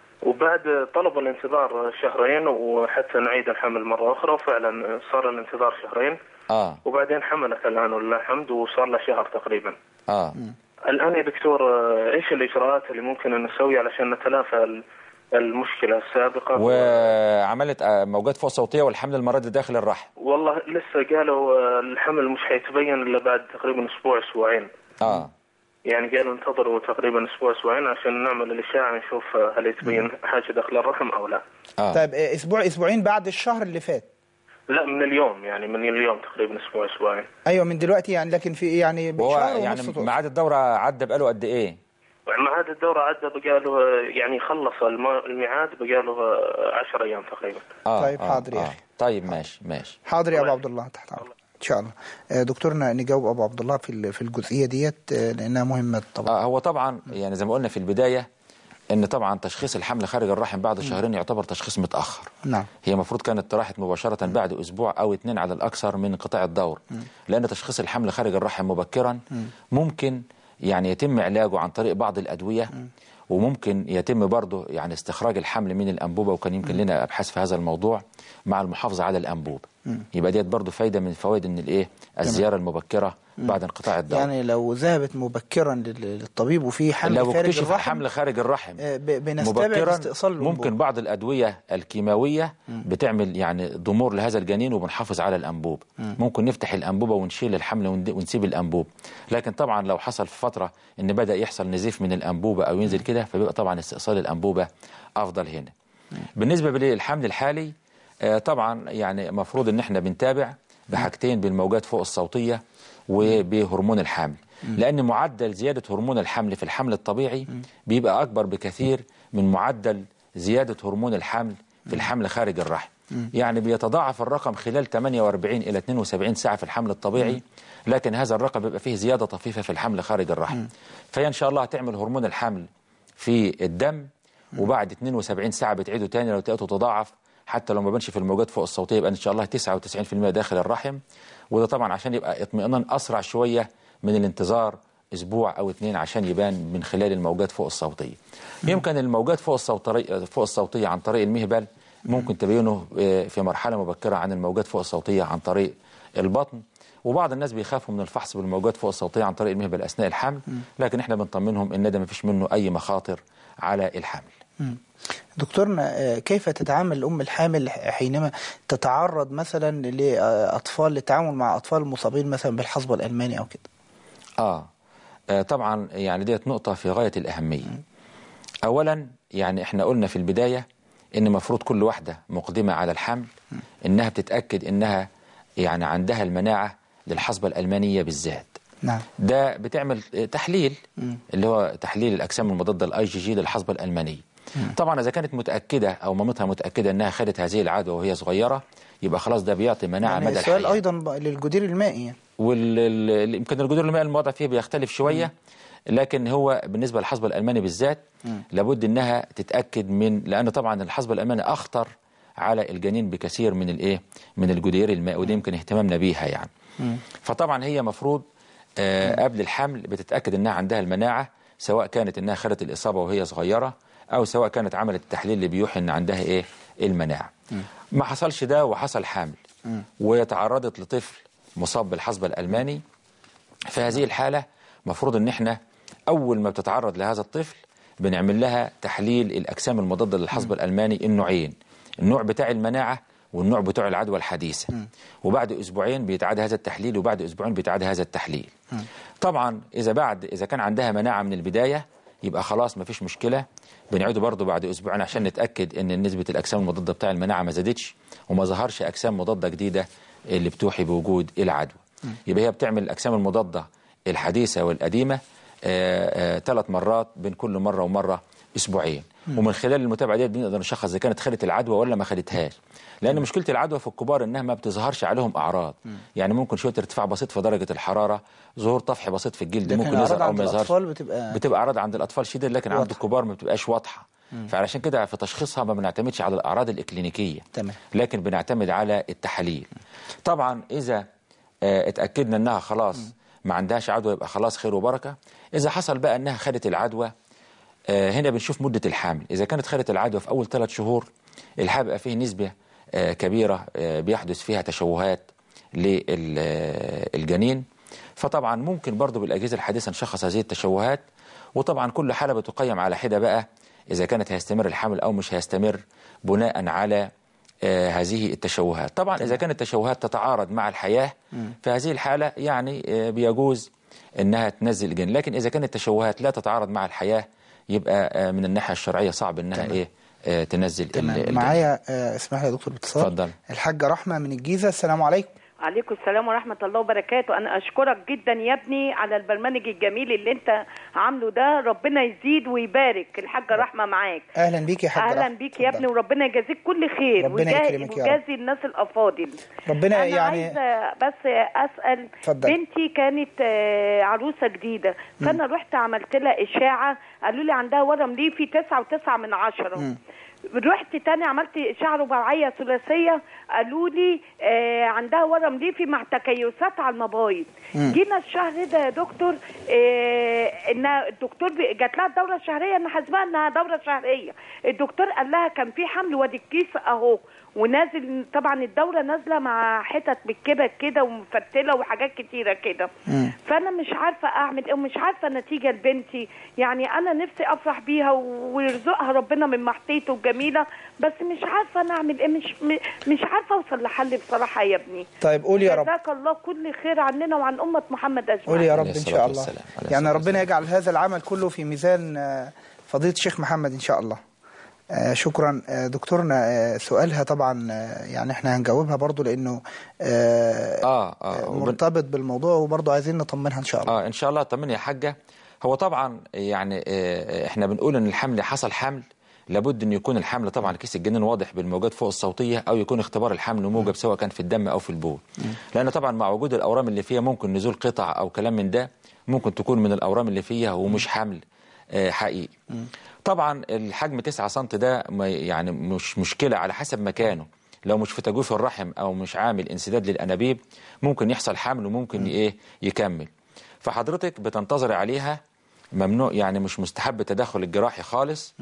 وبعد طلب الانتظار شهرين وحتى نعيد الحمل مرة أخرى، وفعلا صار الانتظار شهرين. آه. وبعدين حملت الآن ولله الحمد وصار لها شهر تقريبا. آه. الآن يا دكتور إيش الإجراءات اللي ممكن أن نسويها علشان نتلافى المشكلة السابقة؟ وعملت موجات فوق صوتية والحمل المرة دي داخل الرحم؟ والله لسه قالوا الحمل مش حيتبين إلا بعد تقريبا أسبوع أسبوعين. آه. يعني قالوا انتظروا تقريبا اسبوع اسبوعين عشان نعمل الاشعه نشوف هل يتبين حاجه داخل الرحم او لا. آه. طيب اسبوع اسبوعين بعد الشهر اللي فات؟ لا من اليوم، يعني من اليوم تقريبا اسبوع اسبوعين. ايوه من دلوقتي يعني، لكن في يعني بشهر يعني ميعاد الدوره عدى بقاله قد ايه؟ ميعاد الدوره عدى بقاله يعني خلص الميعاد بقاله عشرة ايام تقريبا. آه. طيب آه. حاضر يا آه. اخي. طيب ماشي ماشي. حاضر يا ابو عبد الله، تحت امرك ان شاء الله. دكتورنا نجاوب ابو عبد الله في في الجزئيه ديت لانها مهمه طبعا. آه هو طبعا يعني زي ما قلنا في البدايه ان طبعا تشخيص الحمل خارج الرحم بعد شهرين يعتبر تشخيص متاخر. نعم. هي المفروض كانت راحت مباشره بعد اسبوع او اثنين على الاكثر من انقطاع الدور. م. لان تشخيص الحمل خارج الرحم مبكرا م. ممكن يعني يتم علاجه عن طريق بعض الادويه. م. وممكن يتم برضه يعني استخراج الحمل من الانبوبه، وكان يمكن م. لنا ابحاث في هذا الموضوع مع المحافظه على الانبوبه. يبقى ديت برضه فايده من فوائد ان الايه الزياره المبكره بعد انقطاع الدوره. يعني لو ذهبت مبكرا للطبيب وفي حمل لو خارج اكتشف الرحم حمل خارج الرحم بنستبعد استئصال الانبوبه. ممكن بعض الادويه الكيماويه مم. بتعمل يعني ضمور لهذا الجنين وبنحافظ على الانبوب. مم. ممكن نفتح الانبوبه ونشيل الحمل ونسيب الانبوب. لكن طبعا لو حصل في فتره ان بدا يحصل نزيف من الانبوبه او ينزل كده، فبيبقى طبعا استئصال الانبوبه افضل هنا. مم. بالنسبه للحمل الحالي طبعا يعني مفروض ان احنا بنتابع بحاجتين، بالموجات فوق الصوتيه وبهرمون الحمل. لان معدل زياده هرمون الحمل في الحمل الطبيعي بيبقى اكبر بكثير من معدل زياده هرمون الحمل في الحمل خارج الرحم. يعني بيتضاعف الرقم خلال ثمانية وأربعين الى اثنين وسبعين ساعه في الحمل الطبيعي، لكن هذا الرقم بيبقى فيه زياده طفيفه في الحمل خارج الرحم. فهي ان شاء الله هتعمل هرمون الحمل في الدم، وبعد اثنين وسبعين ساعه بتعيده تاني. لو تلاقيته تضاعف حتى لو ما بانش في الموجات فوق الصوتيه يبقى ان شاء الله تسعة وتسعين بالمئة داخل الرحم. وده طبعا عشان يبقى اطمئنان اسرع شويه من الانتظار اسبوع او اثنين عشان يبان من خلال الموجات فوق الصوتيه. يمكن الموجات فوق الصوتيه فوق الصوتيه عن طريق المهبل ممكن تبينه في مرحله مبكره عن الموجات فوق الصوتيه عن طريق البطن. وبعض الناس بيخافوا من الفحص بالموجات فوق الصوتيه عن طريق المهبل اثناء الحمل، لكن احنا بنطمنهم ان ده ما فيش منه اي مخاطر على الحمل. دكتورنا كيف تتعامل الأم الحامل حينما تتعرض مثلا لأطفال للتعامل مع أطفال مصابين مثلا بالحصبة الألماني أو كده؟ آه. آه طبعا يعني ديت نقطة في غاية الأهمية. م. أولا يعني احنا قلنا في البداية إن مفروض كل واحدة مقدمة على الحمل م. إنها بتتأكد إنها يعني عندها المناعة للحصبة الألمانية بالذات. نعم. ده بتعمل تحليل م. اللي هو تحليل الأجسام المضادة الأي جي جي للحصبة الألمانية. طبعا إذا كانت متأكدة أو مامتها متأكدة أنها خدت هذه العدوى وهي صغيرة يبقى خلاص ده بيعطي مناعة يعني مدى الحياة. السؤال أيضا للجدير المائي، ويمكن الجدير المائي الوضع فيه بيختلف شوية، لكن هو بالنسبة للحصبة الألماني بالذات م. لابد أنها تتأكد من، لأن طبعا الحصبة الألماني أخطر على الجنين بكثير من الإيه من الجدير المائي، ودي يمكن اهتمامنا بيها يعني. م. فطبعا هي مفروض آه قبل الحمل بتتأكد أنها عندها المناعة، سواء كانت أنها خدت الإصابة وهي صغيرة أو سواء كانت عملت التحليل اللي بيوحي أن عندها إيه المناعة. م. ما حصلش ده وحصل حامل م. وتعرضت لطفل مصاب بالحصبة الألماني، في هذه الحالة مفروض أن احنا أول ما بتتعرض لهذا الطفل بنعمل لها تحليل الأجسام المضادة للحصبة م. الألماني النوعين، النوع بتاع المناعة والنوع بتاع العدوى الحديثة. م. وبعد أسبوعين بيتعاد هذا التحليل وبعد أسبوعين بيتعاد هذا التحليل. م. طبعا إذا بعد إذا كان عندها مناعة من البداية يبقى خلاص ما فيش مشكلة، بنعيده برضه بعد أسبوعين عشان نتأكد إن نسبة الأجسام المضادة بتاع المناعة ما زادتش وما ظهرش أجسام مضادة جديدة اللي بتوحي بوجود العدوى. يبقى هي بتعمل الأجسام المضادة الحديثة والقديمة ثلاث مرات بين كل مرة ومرة اسبوعين. ومن خلال المتابعه دي بنقدر نشخص اذا كانت خدت العدوى ولا ما خدتهاش. لان مشكله العدوى في الكبار انها ما بتظهرش عليهم اعراض. يعني ممكن شويه ارتفاع بسيط في درجه الحراره، ظهور طفح بسيط في الجلد ممكن يظهر او ما يظهرش. بتبقى بتبقى اعراض عند الاطفال شديده، لكن عند الكبار ما بتبقاش واضحه. فعلشان كده في تشخيصها ما بنعتمدش على الاعراض الاكلينيكيه، تمام. لكن بنعتمد على التحاليل. طبعا اذا اه اتاكدنا انها خلاص ما عندهاش عدوى يبقى خلاص خير وبركه. اذا حصل بقى انها خدت العدوى، اه هنا بنشوف مده الحمل. اذا كانت خدت العدوى في اول ثلاث شهور الحقيقه بقى فيه نسبه اه كبيره اه بيحدث فيها تشوهات للجنين. فطبعا ممكن برضو بالاجهزه الحديثه نشخص هذه التشوهات. وطبعا كل حاله بتقيم على حده بقى إذا كانت هيستمر الحمل أو مش هيستمر بناء على آه هذه التشوهات. طبعا إذا كانت التشوهات تتعارض مع الحياة في هذه الحالة يعني آه بيجوز إنها تنزل الجنين. لكن إذا كانت التشوهات لا تتعارض مع الحياة يبقى آه من الناحية الشرعية صعب إنها تمام. إيه آه تنزل الجنين. معايا آه اسمح لي يا دكتور باتصال. اتفضل. الحاجة رحمة من الجيزة. السلام عليكم. عليكم السلام ورحمة الله وبركاته. أنا أشكرك جدا يا ابني على البرنامج الجميل اللي أنت عامله ده، ربنا يزيد ويبارك. الحاجة رحمة معاك. أهلا بيك يا حاجة أهلا رحمة. بيك يا ابني، وربنا يجازيك كل خير ويجازي الناس الأفاضل. ربنا أنا يعني عايزة بس أسأل فضل. بنتي كانت عروسة جديدة، فأنا م. رحت عملت لها إشاعة قالوا لي عندها ورم ليفي تسعة وتسعة من عشرة. م. رحت تاني عملت إشاعة رباعية ثلاثية قالوا لي آه عندها ورم ليفي مع تكيسات على المبايض. جينا الشهر ده يا دكتور آه ان الدكتور جات لها الدورة الشهرية، انا حاسباها انها دورة شهرية. الدكتور قال لها كان في حمل وادي الكيس اهو ونازل. طبعا الدورة نازلة مع حتت بالكبد كده ومفتلة وحاجات كتيرة كده. فأنا مش عارفة أعمل إيه ومش عارفة نتيجة لبنتي. يعني أنا نفسي أفرح بيها ويرزقها ربنا من محطيته الجميلة، بس مش عارفة أنا أعمل إيه. مش مش عارفة أوصل لحل بصراحة يا ابني. طيب قولي يا رب. جزاك الله كل خير عننا وعن أمة محمد أجمعين. قولي يا رب إن شاء الله. يعني ربنا يجعل هذا العمل كله في ميزان فضيلة الشيخ محمد إن شاء الله. آه شكرا. آه دكتورنا آه سؤالها طبعا آه يعني احنا هنجاوبها برضو لانه آه آه آه مرتبط بالموضوع وبرضو عايزين نطمنها ان شاء الله. اه ان شاء الله طمني يا حاجة. هو طبعا يعني آه احنا بنقول ان الحمل حصل حمل، لابد ان يكون الحمل طبعا كيس الجنين واضح بالموجات فوق الصوتية، او يكون اختبار الحمل موجب سواء كان في الدم او في البول. لان طبعا مع وجود الاورام اللي فيها ممكن نزول قطع او كلام من ده، ممكن تكون من الاورام اللي فيها ومش حمل آه حقيقي. طبعا الحجم تسعة سنتي ده يعني مش مشكلة على حسب مكانه. لو مش في تجويف الرحم او مش عامل انسداد للانابيب ممكن يحصل حمل وممكن ايه يكمل. فحضرتك بتنتظري عليها، ممنوع يعني مش مستحب التدخل الجراحي خالص،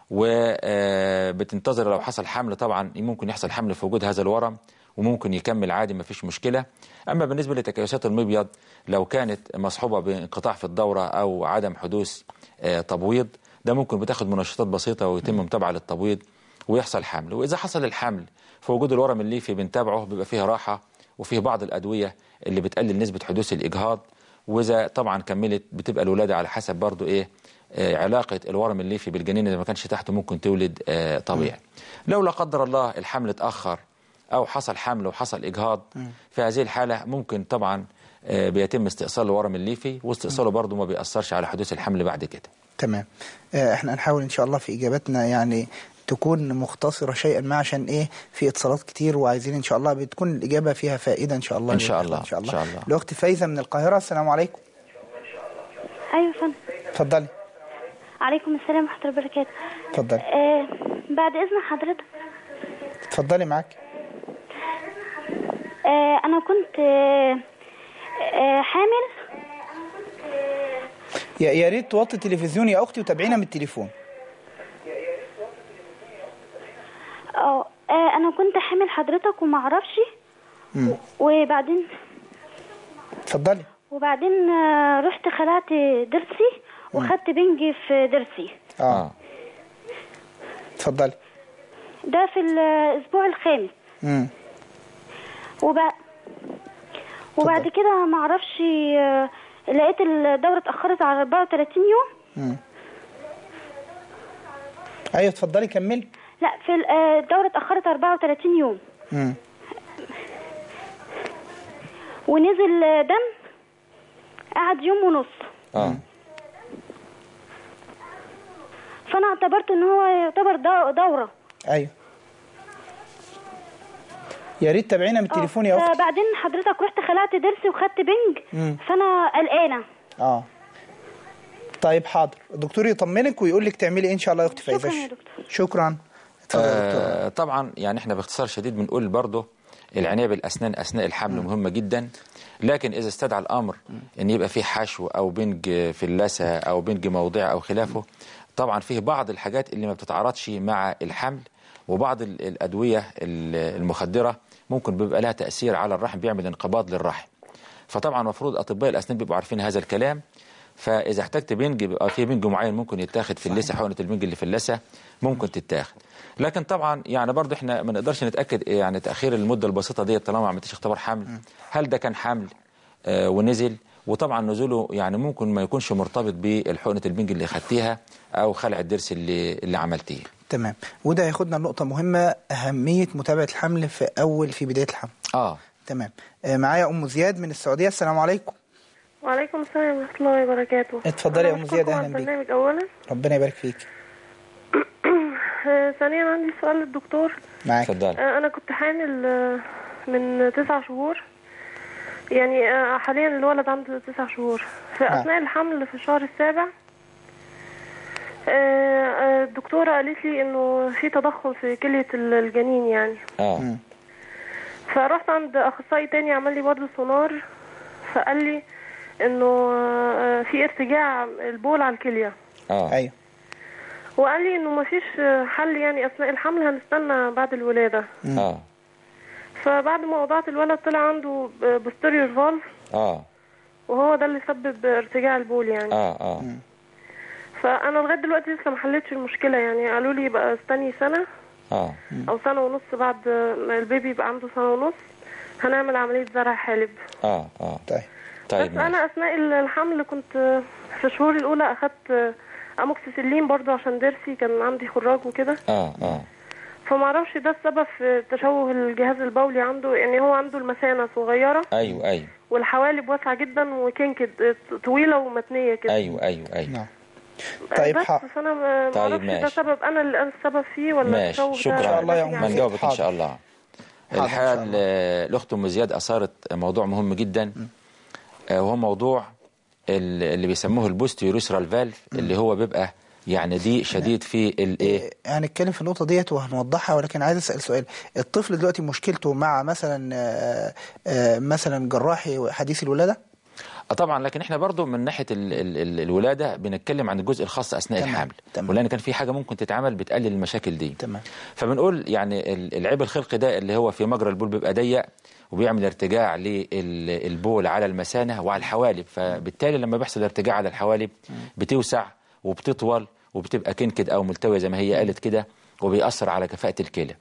وبتنتظر لو حصل حمل طبعا ممكن يحصل حمل في وجود هذا الورم وممكن يكمل عادي ما فيش مشكلة. أما بالنسبة لتكيسات المبيض لو كانت مصحوبة بانقطاع في الدورة أو عدم حدوث تبويض، ده ممكن بتاخد منشطات بسيطة ويتم متابعة للتبويض ويحصل حمل. وإذا حصل الحمل في وجود الورم الليفي بنتابعه، بيبقى فيه راحة وفيه بعض الأدوية اللي بتقلل نسبة حدوث الإجهاض. وإذا طبعا كملت بتبقى الولادة على حسب برضو إيه آه علاقة الورم الليفي بالجنين، إذا ما كانش تحته ممكن تولد آه طبيعي. لو لا قدر الله الحمل اتأخر أو حصل حمل وحصل إجهاض، في هذه الحالة ممكن طبعا آه بيتم استئصال الورم الليفي، واستئصاله برضو ما بيأثرش على حدوث الحمل بعد كده. تمام. آه احنا هنحاول إن شاء الله في إجابتنا يعني تكون مختصرة شيئا ما، عشان ايه في اتصالات كتير وعايزين ان شاء الله بتكون الإجابة فيها فائدة ان شاء الله. ان شاء الله ان شاء الله, إن شاء الله. الأخت فايزة من القاهرة. السلام عليكم. ايوه فندم. اتفضلي. عليكم السلام ورحمة الله وبركاته. اتفضلي. آه بعد إذن حضرتك. اتفضلي معاك. آه انا كنت آه آه حامل. يا يا ريت توطي التلفزيون يا اختي وتابعينا من التليفون. اه انا كنت حامل حضرتك وما اعرفش، وبعدين اتفضلي. وبعدين رحت خلعت ضرسي وخدت بنج في ضرسي. اه اتفضلي. ده في الاسبوع الخامس. امم وبعد وبعد كده ما اعرفش لقيت الدوره اتاخرت على أربعة وثلاثين يوم. امم ايوه اتفضلي كملي. لا في الدوره اتاخرت أربعة وثلاثين يوم. امم ونزل دم قعد يوم ونص. اه فانا اعتبرت ان هو يعتبر دوره. ايوه يا ريت تابعينا من التليفون يا اختي. بعدين حضرتك رحت خلعت ضرسي وخدت بنج. مم. فانا قلقانه. اه طيب حاضر، الدكتور يطمنك ويقول لك تعملي ايه ان شاء الله يا اختي فايزه. شكرا يا دكتور. شكرا. آه طبعا يعني احنا باختصار شديد بنقول برضه العنايه بالاسنان اثناء الحمل م. مهمه جدا، لكن اذا استدعى الامر ان يبقى فيه حشو او بنج في اللثه او بنج موضعي او خلافه، طبعا فيه بعض الحاجات اللي ما بتتعارضش مع الحمل، وبعض الادويه المخدره ممكن بيبقى لها تاثير على الرحم، بيعمل انقباض للرحم. فطبعا المفروض اطباء الاسنان بيبقوا عارفين هذا الكلام. فاذا احتجت بنج بيبقى في بنج معين ممكن يتاخد في اللثه، حقنه البنج اللي في اللثه ممكن تتاخد. لكن طبعا يعني برضه احنا ما نقدرش نتاكد يعني تاخير المده البسيطه دي طالما ما عملتش اختبار حمل، هل ده كان حمل آه ونزل، وطبعا نزوله يعني ممكن ما يكونش مرتبط بالحقنه البنج اللي خدتيها او خلع الضرس اللي اللي عملتيه. تمام، وده هياخدنا لنقطه مهمه، اهميه متابعه الحمل في اول في بدايه الحمل. اه تمام. آه معايا ام زياد من السعوديه. السلام عليكم. وعليكم السلام ورحمه الله وبركاته. اتفضلي يا ام زياد، اهلا بيك. اولا ربنا يبارك فيك. ثانيا عندي سؤال للدكتور. معاك. اتفضلي. انا كنت حامل من تسع شهور، يعني حاليا الولد عنده تسع شهور. في اثناء الحمل في الشهر السابع الدكتوره قالت لي انه في تضخم في كليه الجنين يعني. اه فرحت عند اخصائي تاني عمل لي برضه سونار، فقال لي انه في ارتجاع البول على الكليه. اه ايوه. وقال لي انه ما فيش حل يعني اثناء الحمل، هنستنى بعد الولاده. اه فبعد ما وضعت الولد طلع عنده بوستيريور فالف. اه وهو ده اللي سبب ارتجاع البول يعني. اه اه فانا لغايه دلوقتي لسه ما حلتش المشكله، يعني قالوا لي بقى استني سنه اه او سنه ونص، بعد ما البيبي يبقى عنده سنه ونص هنعمل عمليه زرع حالب. اه اه طيب طيب. بس انا اثناء الحمل كنت في الشهور الاولى اخدت اموكسيسيلين برضو عشان ضرسي كان عندي خراج وكده. اه اه فما اعرفش ده السبب في تشوه الجهاز البولي عنده، يعني هو عنده المثانه صغيره. ايوه ايوه. والحوالب واسعه جدا وكنكد طويله ومتنيه كده. ايوه ايوه ايوه. نعم. طيب بس فانا ما طيب اعرفش ماشي. ده سبب انا اللي السبب فيه ولا ماشي. التشوه. شكرا. ان شاء الله يا أم هنجاوبك ان شاء الله. الحقيقه الاخت ام زياد اثارت موضوع مهم جدا، وهو موضوع اللي بيسموه البوست يوريثرال فالف، اللي هو بيبقى يعني ضيق شديد في الايه. هنتكلم في النقطه ديت وهنوضحها، ولكن عايز اسال سؤال. الطفل دلوقتي مشكلته مع مثلا آآ آآ مثلا جراحي حديث الولاده؟ طبعا، لكن احنا برضو من ناحيه ال ال ال الولاده بنتكلم عن الجزء الخاص اثناء تمام. الحمل، تمام. ولان كان في حاجه ممكن تتعمل بتقلل المشاكل دي. تمام. فبنقول يعني العيب الخلقي ده اللي هو في مجرى البول بيبقى ضيق وبيعمل ارتجاع للبول على المثانه وعلى الحوالب، فبالتالي لما بيحصل ارتجاع على الحوالب بتوسع وبتطول وبتبقى كنكد او ملتويه زي ما هي قالت كده، وبيأثر على كفاءه الكلى.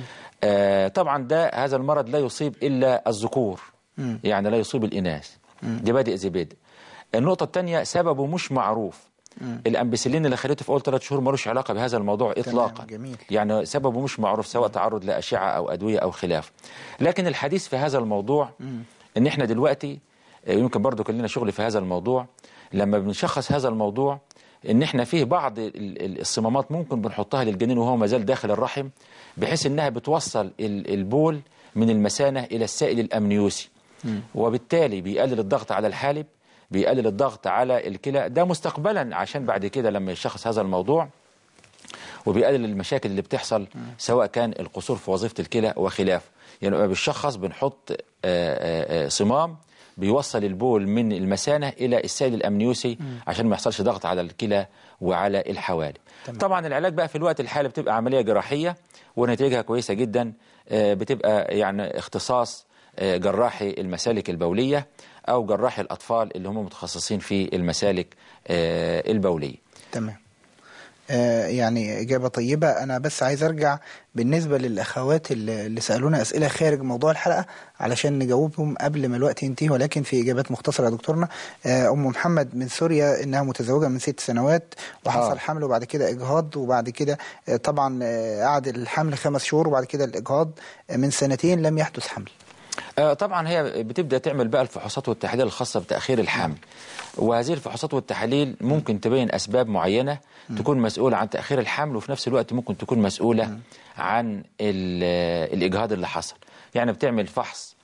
آه طبعا ده هذا المرض لا يصيب الا الذكور، يعني لا يصيب الاناث. دي بادئ زي بادئ. النقطة الثانية سببه مش معروف. مم. الأمبسلين اللي خليته في أول ثلاث شهور ملوش علاقة بهذا الموضوع إطلاقا. جميل. يعني سببه مش معروف، سواء تعرض لأشعة أو أدوية أو خلاف. لكن الحديث في هذا الموضوع مم. إن إحنا دلوقتي يمكن برضو كان لنا شغل في هذا الموضوع، لما بنشخص هذا الموضوع إن إحنا فيه بعض الصمامات ممكن بنحطها للجنين وهو ما زال داخل الرحم، بحيث إنها بتوصل البول من المثانة إلى السائل الأمنيوسي. مم. وبالتالي بيقلل الضغط على الحالب، بيقلل الضغط على الكلى، ده مستقبلا عشان بعد كده لما يشخص هذا الموضوع، وبيقلل المشاكل اللي بتحصل مم. سواء كان القصور في وظيفة الكلى وخلافه. يعني بالشخص بنحط آآ آآ صمام بيوصل البول من المثانة إلى السائل الأمنيوسي مم. عشان ما يحصلش ضغط على الكلى وعلى الحوالب. تمام. طبعا العلاج بقى في الوقت الحالي بتبقى عملية جراحية ونتيجها كويسة جدا، بتبقى يعني اختصاص جراحي المسالك البولية أو جراحي الأطفال اللي هم متخصصين في المسالك البولية. تمام. آه يعني إجابة طيبة. أنا بس عايز أرجع بالنسبة للأخوات اللي سألونا أسئلة خارج موضوع الحلقة علشان نجاوبهم قبل ما الوقت ينتهي، ولكن في إجابات مختصرة يا دكتورنا. آه أم محمد من سوريا، إنها متزوجة من ست سنوات وحصل آه. حمل وبعد كده إجهاض، وبعد كده آه طبعا آه قعد الحمل خمس شهور وبعد كده الإجهاض. آه من سنتين لم يحدث حمل. آه طبعا هي بتبدأ تعمل بقى الفحوصات والتحاليل الخاصة بتأخير الحمل، وهذه الفحوصات والتحاليل ممكن تبين أسباب معينة تكون مسؤولة عن تأخير الحمل، وفي نفس الوقت ممكن تكون مسؤولة عن الإجهاض اللي حصل. يعني بتعمل فحص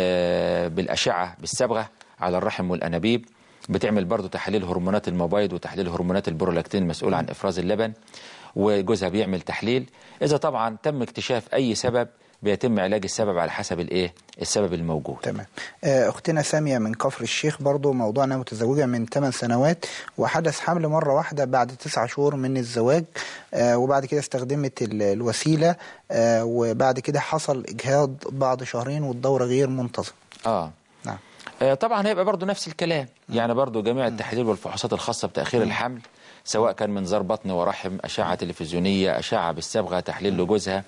آه بالأشعة بالصبغة على الرحم والأنابيب، بتعمل برضو تحاليل هرمونات المبايض وتحليل هرمونات البرولاكتين المسؤول عن إفراز اللبن، وجوزها بيعمل تحليل. إذا طبعا تم اكتشاف أي سبب بيتم علاج السبب على حسب الايه السبب الموجود. تمام. اختنا ساميه من كفر الشيخ برضو موضوعنا متزوجه من ثمان سنوات وحدث حمل مره واحده بعد تسعة شهور من الزواج، وبعد كده استخدمت الوسيله، وبعد كده حصل اجهاض بعد شهرين والدوره غير منتظمه. اه نعم. آه طبعا هيبقى برضو نفس الكلام، يعني برضو جميع التحاليل والفحوصات الخاصه بتاخير الحمل سواء كان منظار بطن ورحم، اشعه تلفزيونيه، اشعه بالصبغه، تحليل لجوزها،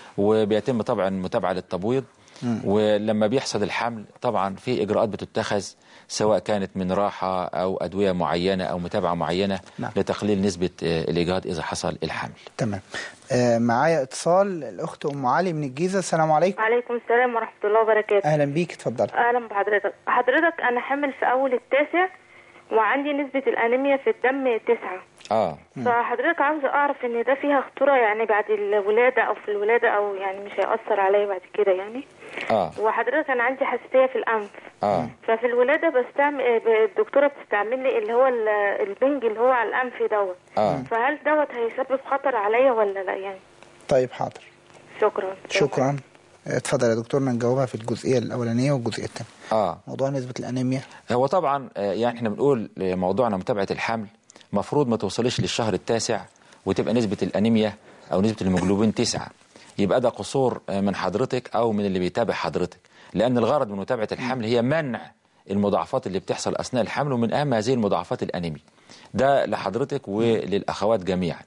وبيتم طبعا متابعة للتبويض. مم. ولما بيحصل الحمل طبعا في إجراءات بتتخذ سواء كانت من راحة أو أدوية معينة أو متابعة معينة. نعم. لتقليل نسبة الإجهاض إذا حصل الحمل. تمام. آه معايا اتصال الأخت أم علي من الجيزة. السلام عليكم. وعليكم السلام ورحمة الله وبركاته. أهلا بيك، اتفضل. أهلا بحضرتك. حضرتك أنا حامل في أول التاسع وعندي نسبة الأنيميا في الدم تسعة. اه فحضرتك عاوزة أعرف إن ده فيها خطورة يعني بعد الولادة أو في الولادة، أو يعني مش هيأثر عليا بعد كده يعني. اه وحضرتك أنا عندي حساسية في الأنف. اه ففي الولادة بستعمل الدكتورة بتستعمل لي اللي هو البنج اللي هو على الأنف دوت. اه فهل دوت هيسبب خطر عليا ولا لا يعني؟ طيب حاضر. شكرا. شكرا. اتفضل يا دكتورنا نجاوبها في الجزئية الأولانية والجزئية الثانية. اه موضوع نسبة الأنيميا. هو طبعا يعني احنا بنقول موضوعنا متابعة الحمل مفروض ما توصلش للشهر التاسع وتبقى نسبة الأنيميا أو نسبة الهيموجلوبين تسعة، يبقى ده قصور من حضرتك أو من اللي بيتابع حضرتك، لأن الغرض من متابعة الحمل هي منع المضاعفات اللي بتحصل أثناء الحمل، ومن أهم هذه المضاعفات الأنيميا. ده لحضرتك وللأخوات جميعا.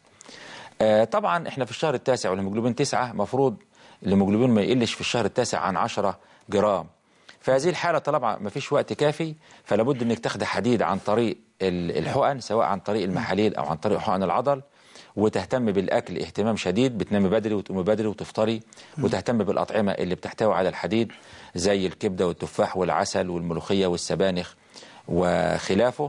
آه طبعا احنا في الشهر التاسع والهيموجلوبين تسعة، مفروض الهيموجلوبين ما يقلش في الشهر التاسع عن عشرة جرام. في هذه الحالة طبعا ما فيش وقت كافي، فلا بد انك تاخد حديد عن طريق الحقن سواء عن طريق المحاليل او عن طريق حقن العضل، وتهتم بالاكل اهتمام شديد، بتنامي بدري وتقومي بدري وتفطري، وتهتم بالاطعمه اللي بتحتوي على الحديد زي الكبده والتفاح والعسل والملوخيه والسبانخ وخلافه.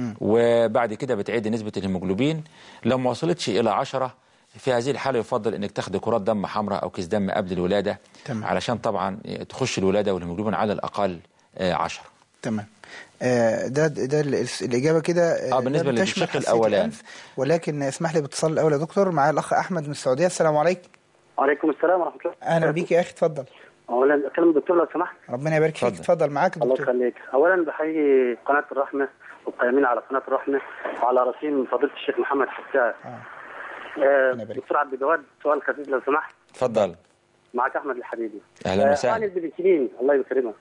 وبعد كده بتعيد نسبه الهيموجلوبين، لو ما وصلتش الى عشرة في هذه الحالة يفضل انك تاخد كرات دم حمراء او كيس دم قبل الولادة. تمام. علشان طبعا تخش الولادة والهيموجلوبين على الاقل عشرة. تمام. آه ده ده الاجابة كده. اه بالنسبة للشق الاولاني. ولكن اسمح لي باتصال الاول يا دكتور. معايا الاخ احمد من السعودية. السلام عليكم. وعليكم السلام ورحمة الله. اهلا بيك يا اخي، اتفضل. اولا اكلم الدكتور لو سمحت. ربنا يبارك فيك، اتفضل معاك الدكتور. الله يخليك. اولا بحيي قناة الرحمة والقائمين على قناة الرحمة وعلى راسين فضيلة الشيخ محمد حسان. آه. آه دكتور عبد الجواد، سؤال خفيف لو سمحت. اتفضل. معك احمد الحبيبي. اهلا وسهلا. حقن البنسلين الله يكرمك.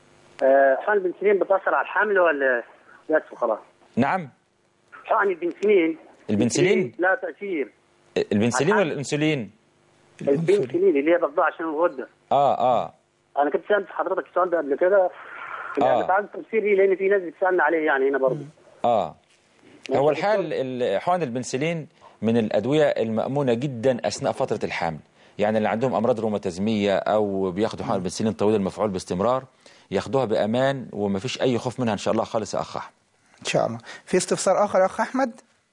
آه حقن البنسلين بتاثر على الحمل ولا بس وخلاص؟ نعم. حقن البنسلين. البنسلين؟ لا تأثير. البنسلين ولا الانسولين؟ البنسلين اللي هي بتضاع عشان الغده. اه اه. انا كنت سالت حضرتك السؤال ده قبل كده. يعني اه. عايز تفسير ليه، لان في ناس بتسالنا عليه يعني هنا برضه. اه. هو الحال حقن البنسلين من الأدوية المأمونة جدا أثناء فترة الحمل، يعني اللي عندهم أمراض روماتيزمية أو بياخدوا حقن البنسلين طويل المفعول باستمرار ياخدوها بأمان وما فيش أي خوف منها إن شاء الله خالص يا أخ أحمد. إن شاء الله. في استفسار آخر يا أخ أحمد؟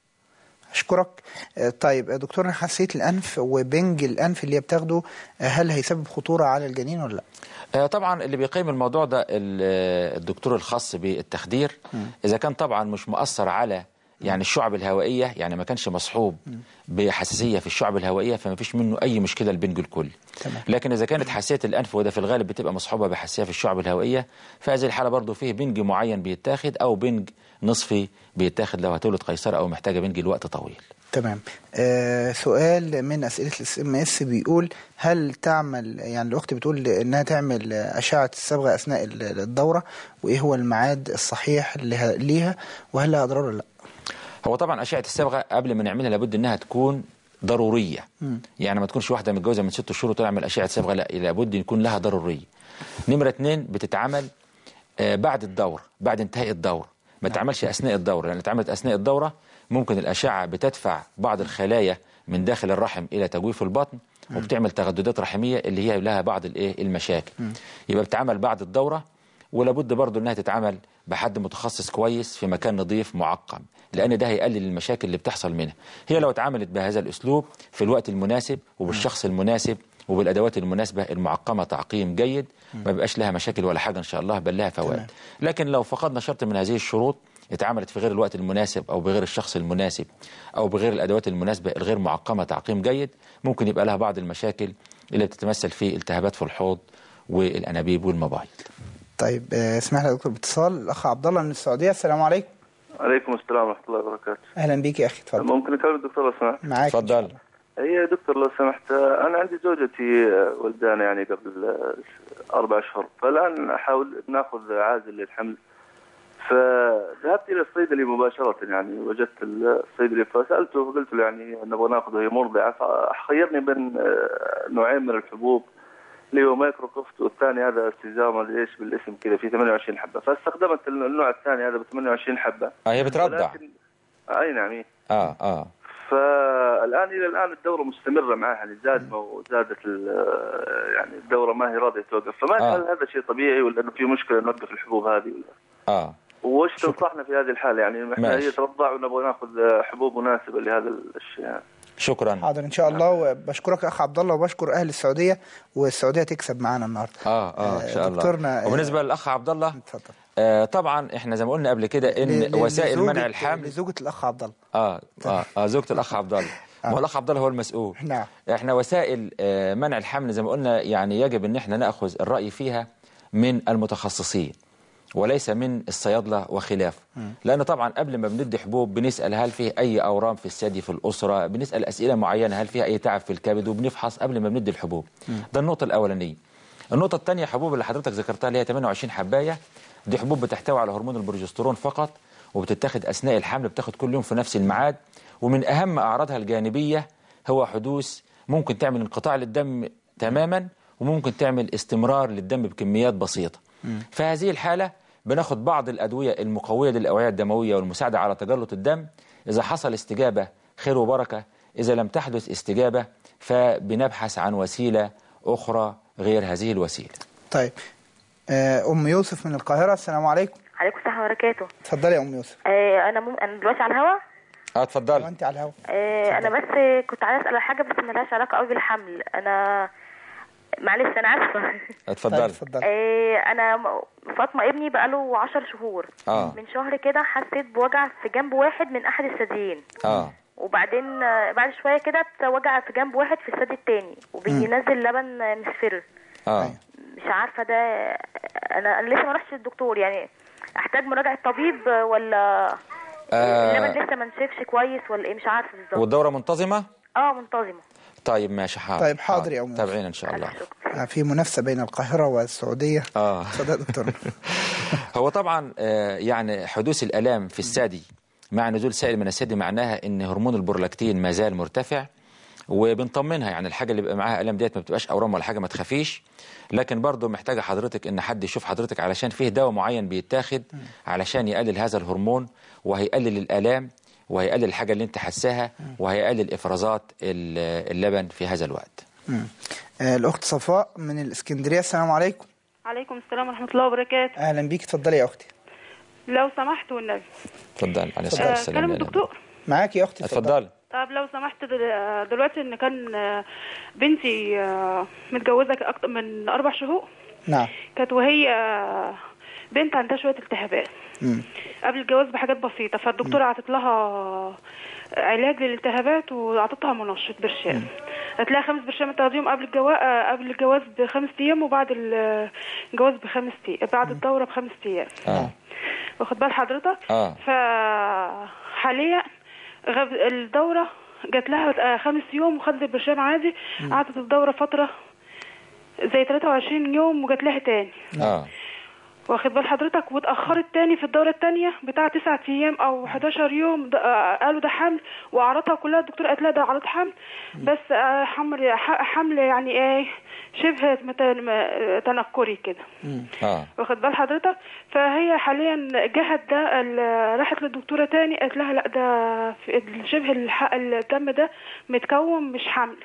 أشكرك. طيب دكتور، حساسية الأنف وبنج الأنف اللي بتاخده هل هيسبب خطورة على الجنين ولا لا؟ طبعا اللي بيقيم الموضوع ده الدكتور الخاص بالتخدير. إذا كان طبعا مش مؤثر على يعني الشعب الهوائية، يعني ما كانش مصحوب بحساسية في الشعب الهوائية، فما فيش منه أي مشكلة البنج الكلي. لكن إذا كانت حساسية الأنف وده في الغالب بتبقى مصحوبة بحساسية في الشعب الهوائية، فهذه الحالة برضو فيه بنج معين بيتاخد أو بنج نصفي بيتاخد لو هتولد قيصرة أو محتاجة بنج لوقت طويل. تمام. آه سؤال من أسئلة الاس ام اس بيقول هل تعمل، يعني الأخت بتقول إنها تعمل أشعة الصبغة أثناء الدورة، وإيه هو الميعاد الصحيح ليها وهل لها أضرار ولا لا؟ هو طبعا أشعة الصبغة قبل ما نعملها لابد إنها تكون ضرورية. م. يعني ما تكونش واحدة متجوزة من ست شهور وتعمل أشعة صبغة، لا، لابد يكون لها ضرورية. نمرة اتنين بتتعمل آه بعد الدورة، بعد انتهاء الدورة، ما تتعملش أثناء الدورة، لأن اتعملت أثناء الدورة ممكن الأشعة بتدفع بعض الخلايا من داخل الرحم إلى تجويف البطن، وبتعمل تغددات رحميه اللي هي لها بعض الايه المشاكل. يبقى بتعمل بعد الدوره، ولابد برضو انها تتعمل بحد متخصص كويس في مكان نظيف معقم، لان ده هيقلل المشاكل اللي بتحصل منها. هي لو اتعاملت بهذا الاسلوب في الوقت المناسب وبالشخص المناسب وبالادوات المناسبه المعقمه تعقيم جيد، ما بيبقاش لها مشاكل ولا حاجه ان شاء الله، بل لها فوائد. لكن لو فقدنا شرط من هذه الشروط، اتعملت في غير الوقت المناسب او بغير الشخص المناسب او بغير الادوات المناسبه الغير معقمه تعقيم جيد، ممكن يبقى لها بعض المشاكل اللي بتتمثل في التهابات في الحوض والانابيب والمبايض. طيب اسمح لي يا دكتور باتصال الاخ عبد الله من السعوديه. السلام عليكم. عليكم السلام ورحمه الله وبركاته. اهلا بيك يا اخي، اتفضل. ممكن اكلم الدكتور لو سمحت؟ معاك. اتفضل. هي دكتور لو سمحت، انا عندي زوجتي ولدانه يعني قبل اربع اشهر، فالان احاول ناخذ عازل للحمل، فذهبت الى الصيدلي مباشره، يعني وجدت الصيدلي فسالته فقلت له يعني نبغى ناخذ هي مرضعه، فخيرني بين نوعين من الحبوب اللي هو مايكرو كوفت، والثاني هذا استزامه ليش بالاسم كذا في ثمانية وعشرين حبه، فاستخدمت النوع الثاني هذا ب ثمانية وعشرين حبه. اه هي بترضع. اي نعم. اه اه فالان الى الان الدوره مستمره معها، يعني زاد وزادت يعني الدوره ما هي راضيه توقف، فما آه. هل هذا شيء طبيعي ولا انه في مشكله نوقف الحبوب هذه ولا؟ اه وش تنصحنا في هذه الحاله؟ يعني احنا هي ترضع ونبغى ناخذ حبوب مناسبه لهذا الشيء يعني. شكرا. حاضر ان شاء الله، وبشكرك اخ عبد الله وبشكر اهل السعوديه، والسعوديه تكسب معانا النهارده. اه اه ان شاء الله. وبالنسبه للاخ عبد الله، اتفضل. آه طبعا احنا زي ما قلنا قبل كده ان وسائل منع الحمل لزوجة الاخ عبد الله. اه اه, آه زوجة الاخ عبد الله. ما هو الاخ عبد الله هو المسؤول. نعم. احنا وسائل آه منع الحمل زي ما قلنا يعني يجب ان احنا ناخذ الراي فيها من المتخصصين وليس من الصيادله وخلافه، لان طبعا قبل ما بندي حبوب بنسال هل فيه اي اورام في الثدي في الاسره، بنسال اسئله معينه هل فيها اي تعب في الكبد، وبنفحص قبل ما بندي الحبوب. ده النقطه الاولانيه. النقطه الثانيه، حبوب اللي حضرتك ذكرتها اللي هي ثمانية وعشرين حبايه، دي حبوب بتحتوي على هرمون البروجسترون فقط، وبتتاخد اثناء الحمل، بتاخد كل يوم في نفس الميعاد، ومن اهم اعراضها الجانبيه هو حدوث ممكن تعمل انقطاع للدم تماما، وممكن تعمل استمرار للدم بكميات بسيطه. في هذه الحاله بناخد بعض الادويه المقويه للاوعيه الدمويه والمساعده على تجلط الدم. اذا حصل استجابه خير وبركه، اذا لم تحدث استجابه فبنبحث عن وسيله اخرى غير هذه الوسيله. طيب ام يوسف من القاهره. السلام عليكم. عليكم السلام وبركاته. اتفضلي يا ام يوسف. آه انا مم... انا دلوقتي على الهوا. اه اتفضلي. انت على الهوا. آه انا بس كنت عايزه اسال حاجه بس مالهاش علاقه قوي بالحمل. انا معلش انا اسفه. اتفضلي. اتفضلي. آه انا فاطمه ابني بقاله عشر شهور. آه. من شهر كده حسيت بوجع في جنب واحد من احد الثديين. اه وبعدين بعد شويه كده وجع في جنب واحد في الثدي الثاني، وبينزل لبن مصفر. اه مش عارفه ده، انا انا لسه ما رحتش للدكتور، يعني احتاج مراجعه طبيب ولا آه اللبن لسه ما نشفش كويس ولا ايه؟ مش عارفه بالظبط. والدوره منتظمه؟ اه منتظمه. طيب ماشي حاضر. طيب حاضر يا ام. تابعين ان شاء الله. في منافسه بين القاهره والسعوديه. اه اتفضل دكتور. هو طبعا آه يعني حدوث الالام في الثدي مع نزول سائل من الثدي معناها ان هرمون البرولاكتين ما زال مرتفع، وبنطمنها يعني الحاجه اللي بيبقى معاها الام ديت ما بتبقاش اورام ولا حاجه، ما تخافيش، لكن برضه محتاجه حضرتك ان حد يشوف حضرتك علشان فيه دواء معين بيتاخد علشان يقلل هذا الهرمون، وهيقلل الالام وهيقلل الحاجه اللي انت حساها، وهيقلل افرازات اللبن في هذا الوقت. امم آه الاخت صفاء من الاسكندريه. السلام عليكم. عليكم السلام ورحمه الله وبركاته. اهلا بيك، اتفضلي يا اختي. لو سمحت والنبي. اتفضل. عليه الصلاه والسلام. كلام الدكتور معاك يا اختي. اتفضلي. طب لو سمحت دلوقتي ان كان بنتي متجوزه اكتر من اربع شهور. نعم. كانت وهي بنت عندها شويه التهابات قبل الجواز بحاجات بسيطه، فالدكتوره عطت لها علاج للالتهابات وعطتها منشط برشام. قالت لها خمس برشام تاخديهم قبل الجواز قبل الجواز بخمس ايام، وبعد الجواز بخمس ايام، بعد الدوره بخمس ايام. اه واخد بال حضرتك؟ اه فحاليا الدوره جات لها خمس يوم وخدت البرشام عادي، قعدت الدوره فتره زي ثلاثة وعشرين يوم وجات لها تاني. اه واخد بال حضرتك؟ واتاخرت تاني في الدوره الثانيه بتاع تسعة ايام او حداشر يوم، قالوا ده حمل، واعراضها كلها الدكتور قالت لها ده اعراض حمل، بس حمل حمل يعني ايه شبه تنكري كده. اه واخد بال حضرتك؟ فهي حاليا جهت ده راحت للدكتوره تاني قالت لها لا ده شبه الدم ده متكون مش حمل.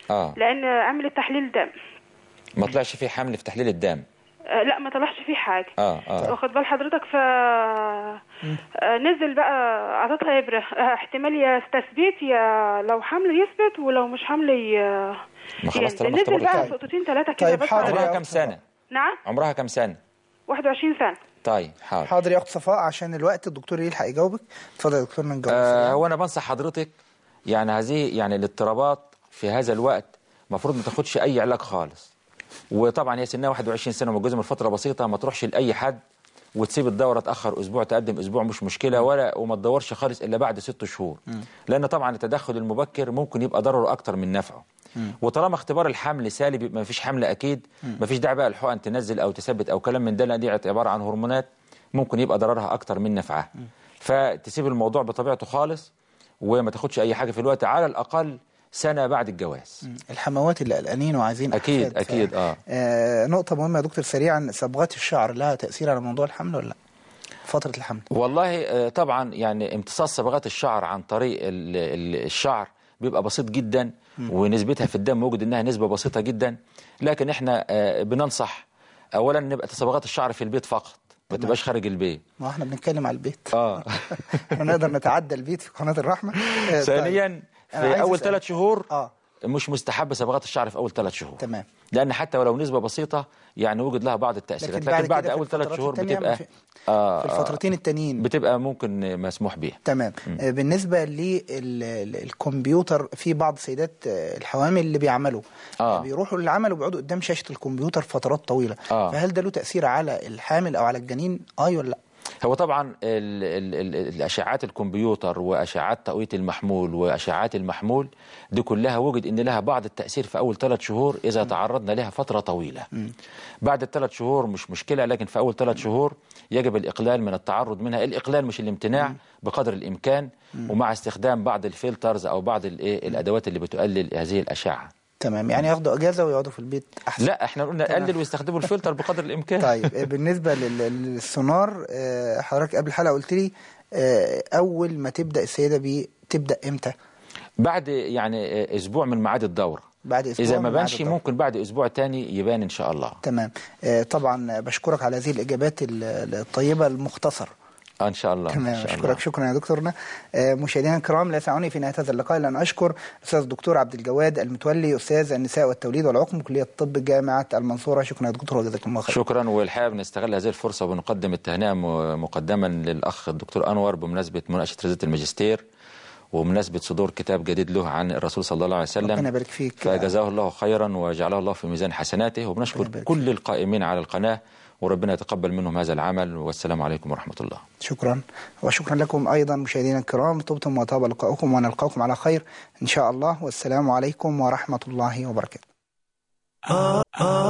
اه لان عمل تحليل دم ما طلعش فيه حمل في تحليل الدم. آه لا ما طلعش فيه حاجه. اه اه واخد بال حضرتك. ف آه نزل بقى اعطتها ابره، آه احتمال يا تثبيت يا لو حمل يثبت ولو مش حمل ي... ما خلاص طالما نزل بقى اختبرت. نقطتين ثلاثه كده. طيب بس حاضر. عمرها كم سنه؟ نعم عمرها كم سنه؟ واحد وعشرين سنه. طيب حاضر. حاضر يا اخت صفاء عشان الوقت الدكتور يلحق يجاوبك. اتفضل يا دكتور نجاوب. آه هو انا بنصح حضرتك يعني هذه يعني الاضطرابات في هذا الوقت المفروض ما تاخدش اي علاج خالص. وطبعا هي سنها واحد وعشرين سنه ومتجوزه من فتره بسيطه، ما تروحش لاي حد وتسيب الدوره تاخر اسبوع تقدم اسبوع مش مشكله، ولا وما تدورش خالص الا بعد ست شهور. م. لان طبعا التدخل المبكر ممكن يبقى ضرره اكتر من نفعه. م. وطالما اختبار الحمل سالب يبقى ما فيش حمل اكيد، ما فيش داعي بقى الحقن تنزل او تثبت او كلام من ده، لان دي عباره عن هرمونات ممكن يبقى ضررها اكتر من نفعها. فتسيب الموضوع بطبيعته خالص وما تاخدش اي حاجه في الوقت، على الاقل سنه بعد الجواز. الحموات اللي قلقانين وعايزين اكيد اكيد ف... آه. اه نقطه مهمه يا دكتور سريعا، صبغات الشعر لها تاثير على موضوع الحمل ولا لا؟ فتره الحمل. والله آه طبعا يعني امتصاص صبغات الشعر عن طريق ال ال الشعر بيبقى بسيط جدا، م. ونسبتها في الدم موجود انها نسبه بسيطه جدا، لكن احنا آه بننصح اولا نبقى صبغات الشعر في البيت فقط، ما تبقاش خارج البيت. ما احنا بنتكلم على البيت. اه احنا نقدر نتعدى البيت في قناه الرحمه. ثانيا في اول ثلاث شهور اه مش مستحب صبغات الشعر في اول ثلاث شهور. تمام. لان حتى ولو نسبه بسيطه يعني وجد لها بعض التاثيرات، لكن بعد, لكن بعد اول ثلاث شهور بتبقى في, آه في الفترتين التانيين بتبقى ممكن مسموح بيها. تمام. م. بالنسبه للكمبيوتر، في بعض سيدات الحوامل اللي بيعملوا آه. بيروحوا للعمل وبيقعدوا قدام شاشه الكمبيوتر فترات طويله. آه. فهل ده له تاثير على الحامل او على الجنين اه ولا لا؟ هو طبعا ال ال ال الاشعاعات الكمبيوتر واشعاعات تقويه المحمول واشعاعات المحمول دي كلها وجد ان لها بعض التاثير في اول ثلاث شهور اذا م. تعرضنا لها فتره طويله. م. بعد الثلاث شهور مش مشكله، لكن في اول ثلاث شهور يجب الاقلال من التعرض منها، الاقلال مش الامتناع م. بقدر الامكان، م. ومع استخدام بعض الفلترز او بعض الادوات اللي بتقلل هذه الاشعه. تمام. يعني ياخدوا اجازه ويقعدوا في البيت احسن. لا احنا قلنا قلل ويستخدموا الفلتر بقدر الامكان. طيب بالنسبه للسونار، حضرتك قبل الحلقه قلت لي اول ما تبدا السيده بيه تبدا امتى؟ بعد يعني اسبوع من ميعاد الدوره. بعد اسبوع اذا ما بانش ممكن بعد اسبوع تاني يبان ان شاء الله. تمام. طبعا بشكرك على هذه الاجابات الطيبه المختصره. ان شاء الله. تمام. اشكرك شكرا يا دكتورنا. مشاهدينا الكرام، لا يسعني في نهايه هذا اللقاء الا ان اشكر الاستاذ الدكتور عبد الجواد المتولي، استاذ النساء والتوليد والعقم، كليه الطب جامعه المنصوره. شكرا يا دكتور وجزاكم الله خير. شكرا. والحقيقه بنستغل هذه الفرصه وبنقدم التهنئه مقدما للاخ الدكتور انور بمناسبه مناقشه رساله الماجستير ومناسبه صدور كتاب جديد له عن الرسول صلى الله عليه وسلم. ربنا يبارك فيك. فجزاه الله خيرا وجعله الله في ميزان حسناته، وبنشكر كل القائمين على القناه وربنا يتقبل منهم هذا العمل، والسلام عليكم ورحمة الله. شكرا. وشكرا لكم أيضا مشاهدينا الكرام، طبتم وطاب لقاؤكم ونلقاكم على خير إن شاء الله، والسلام عليكم ورحمة الله وبركاته.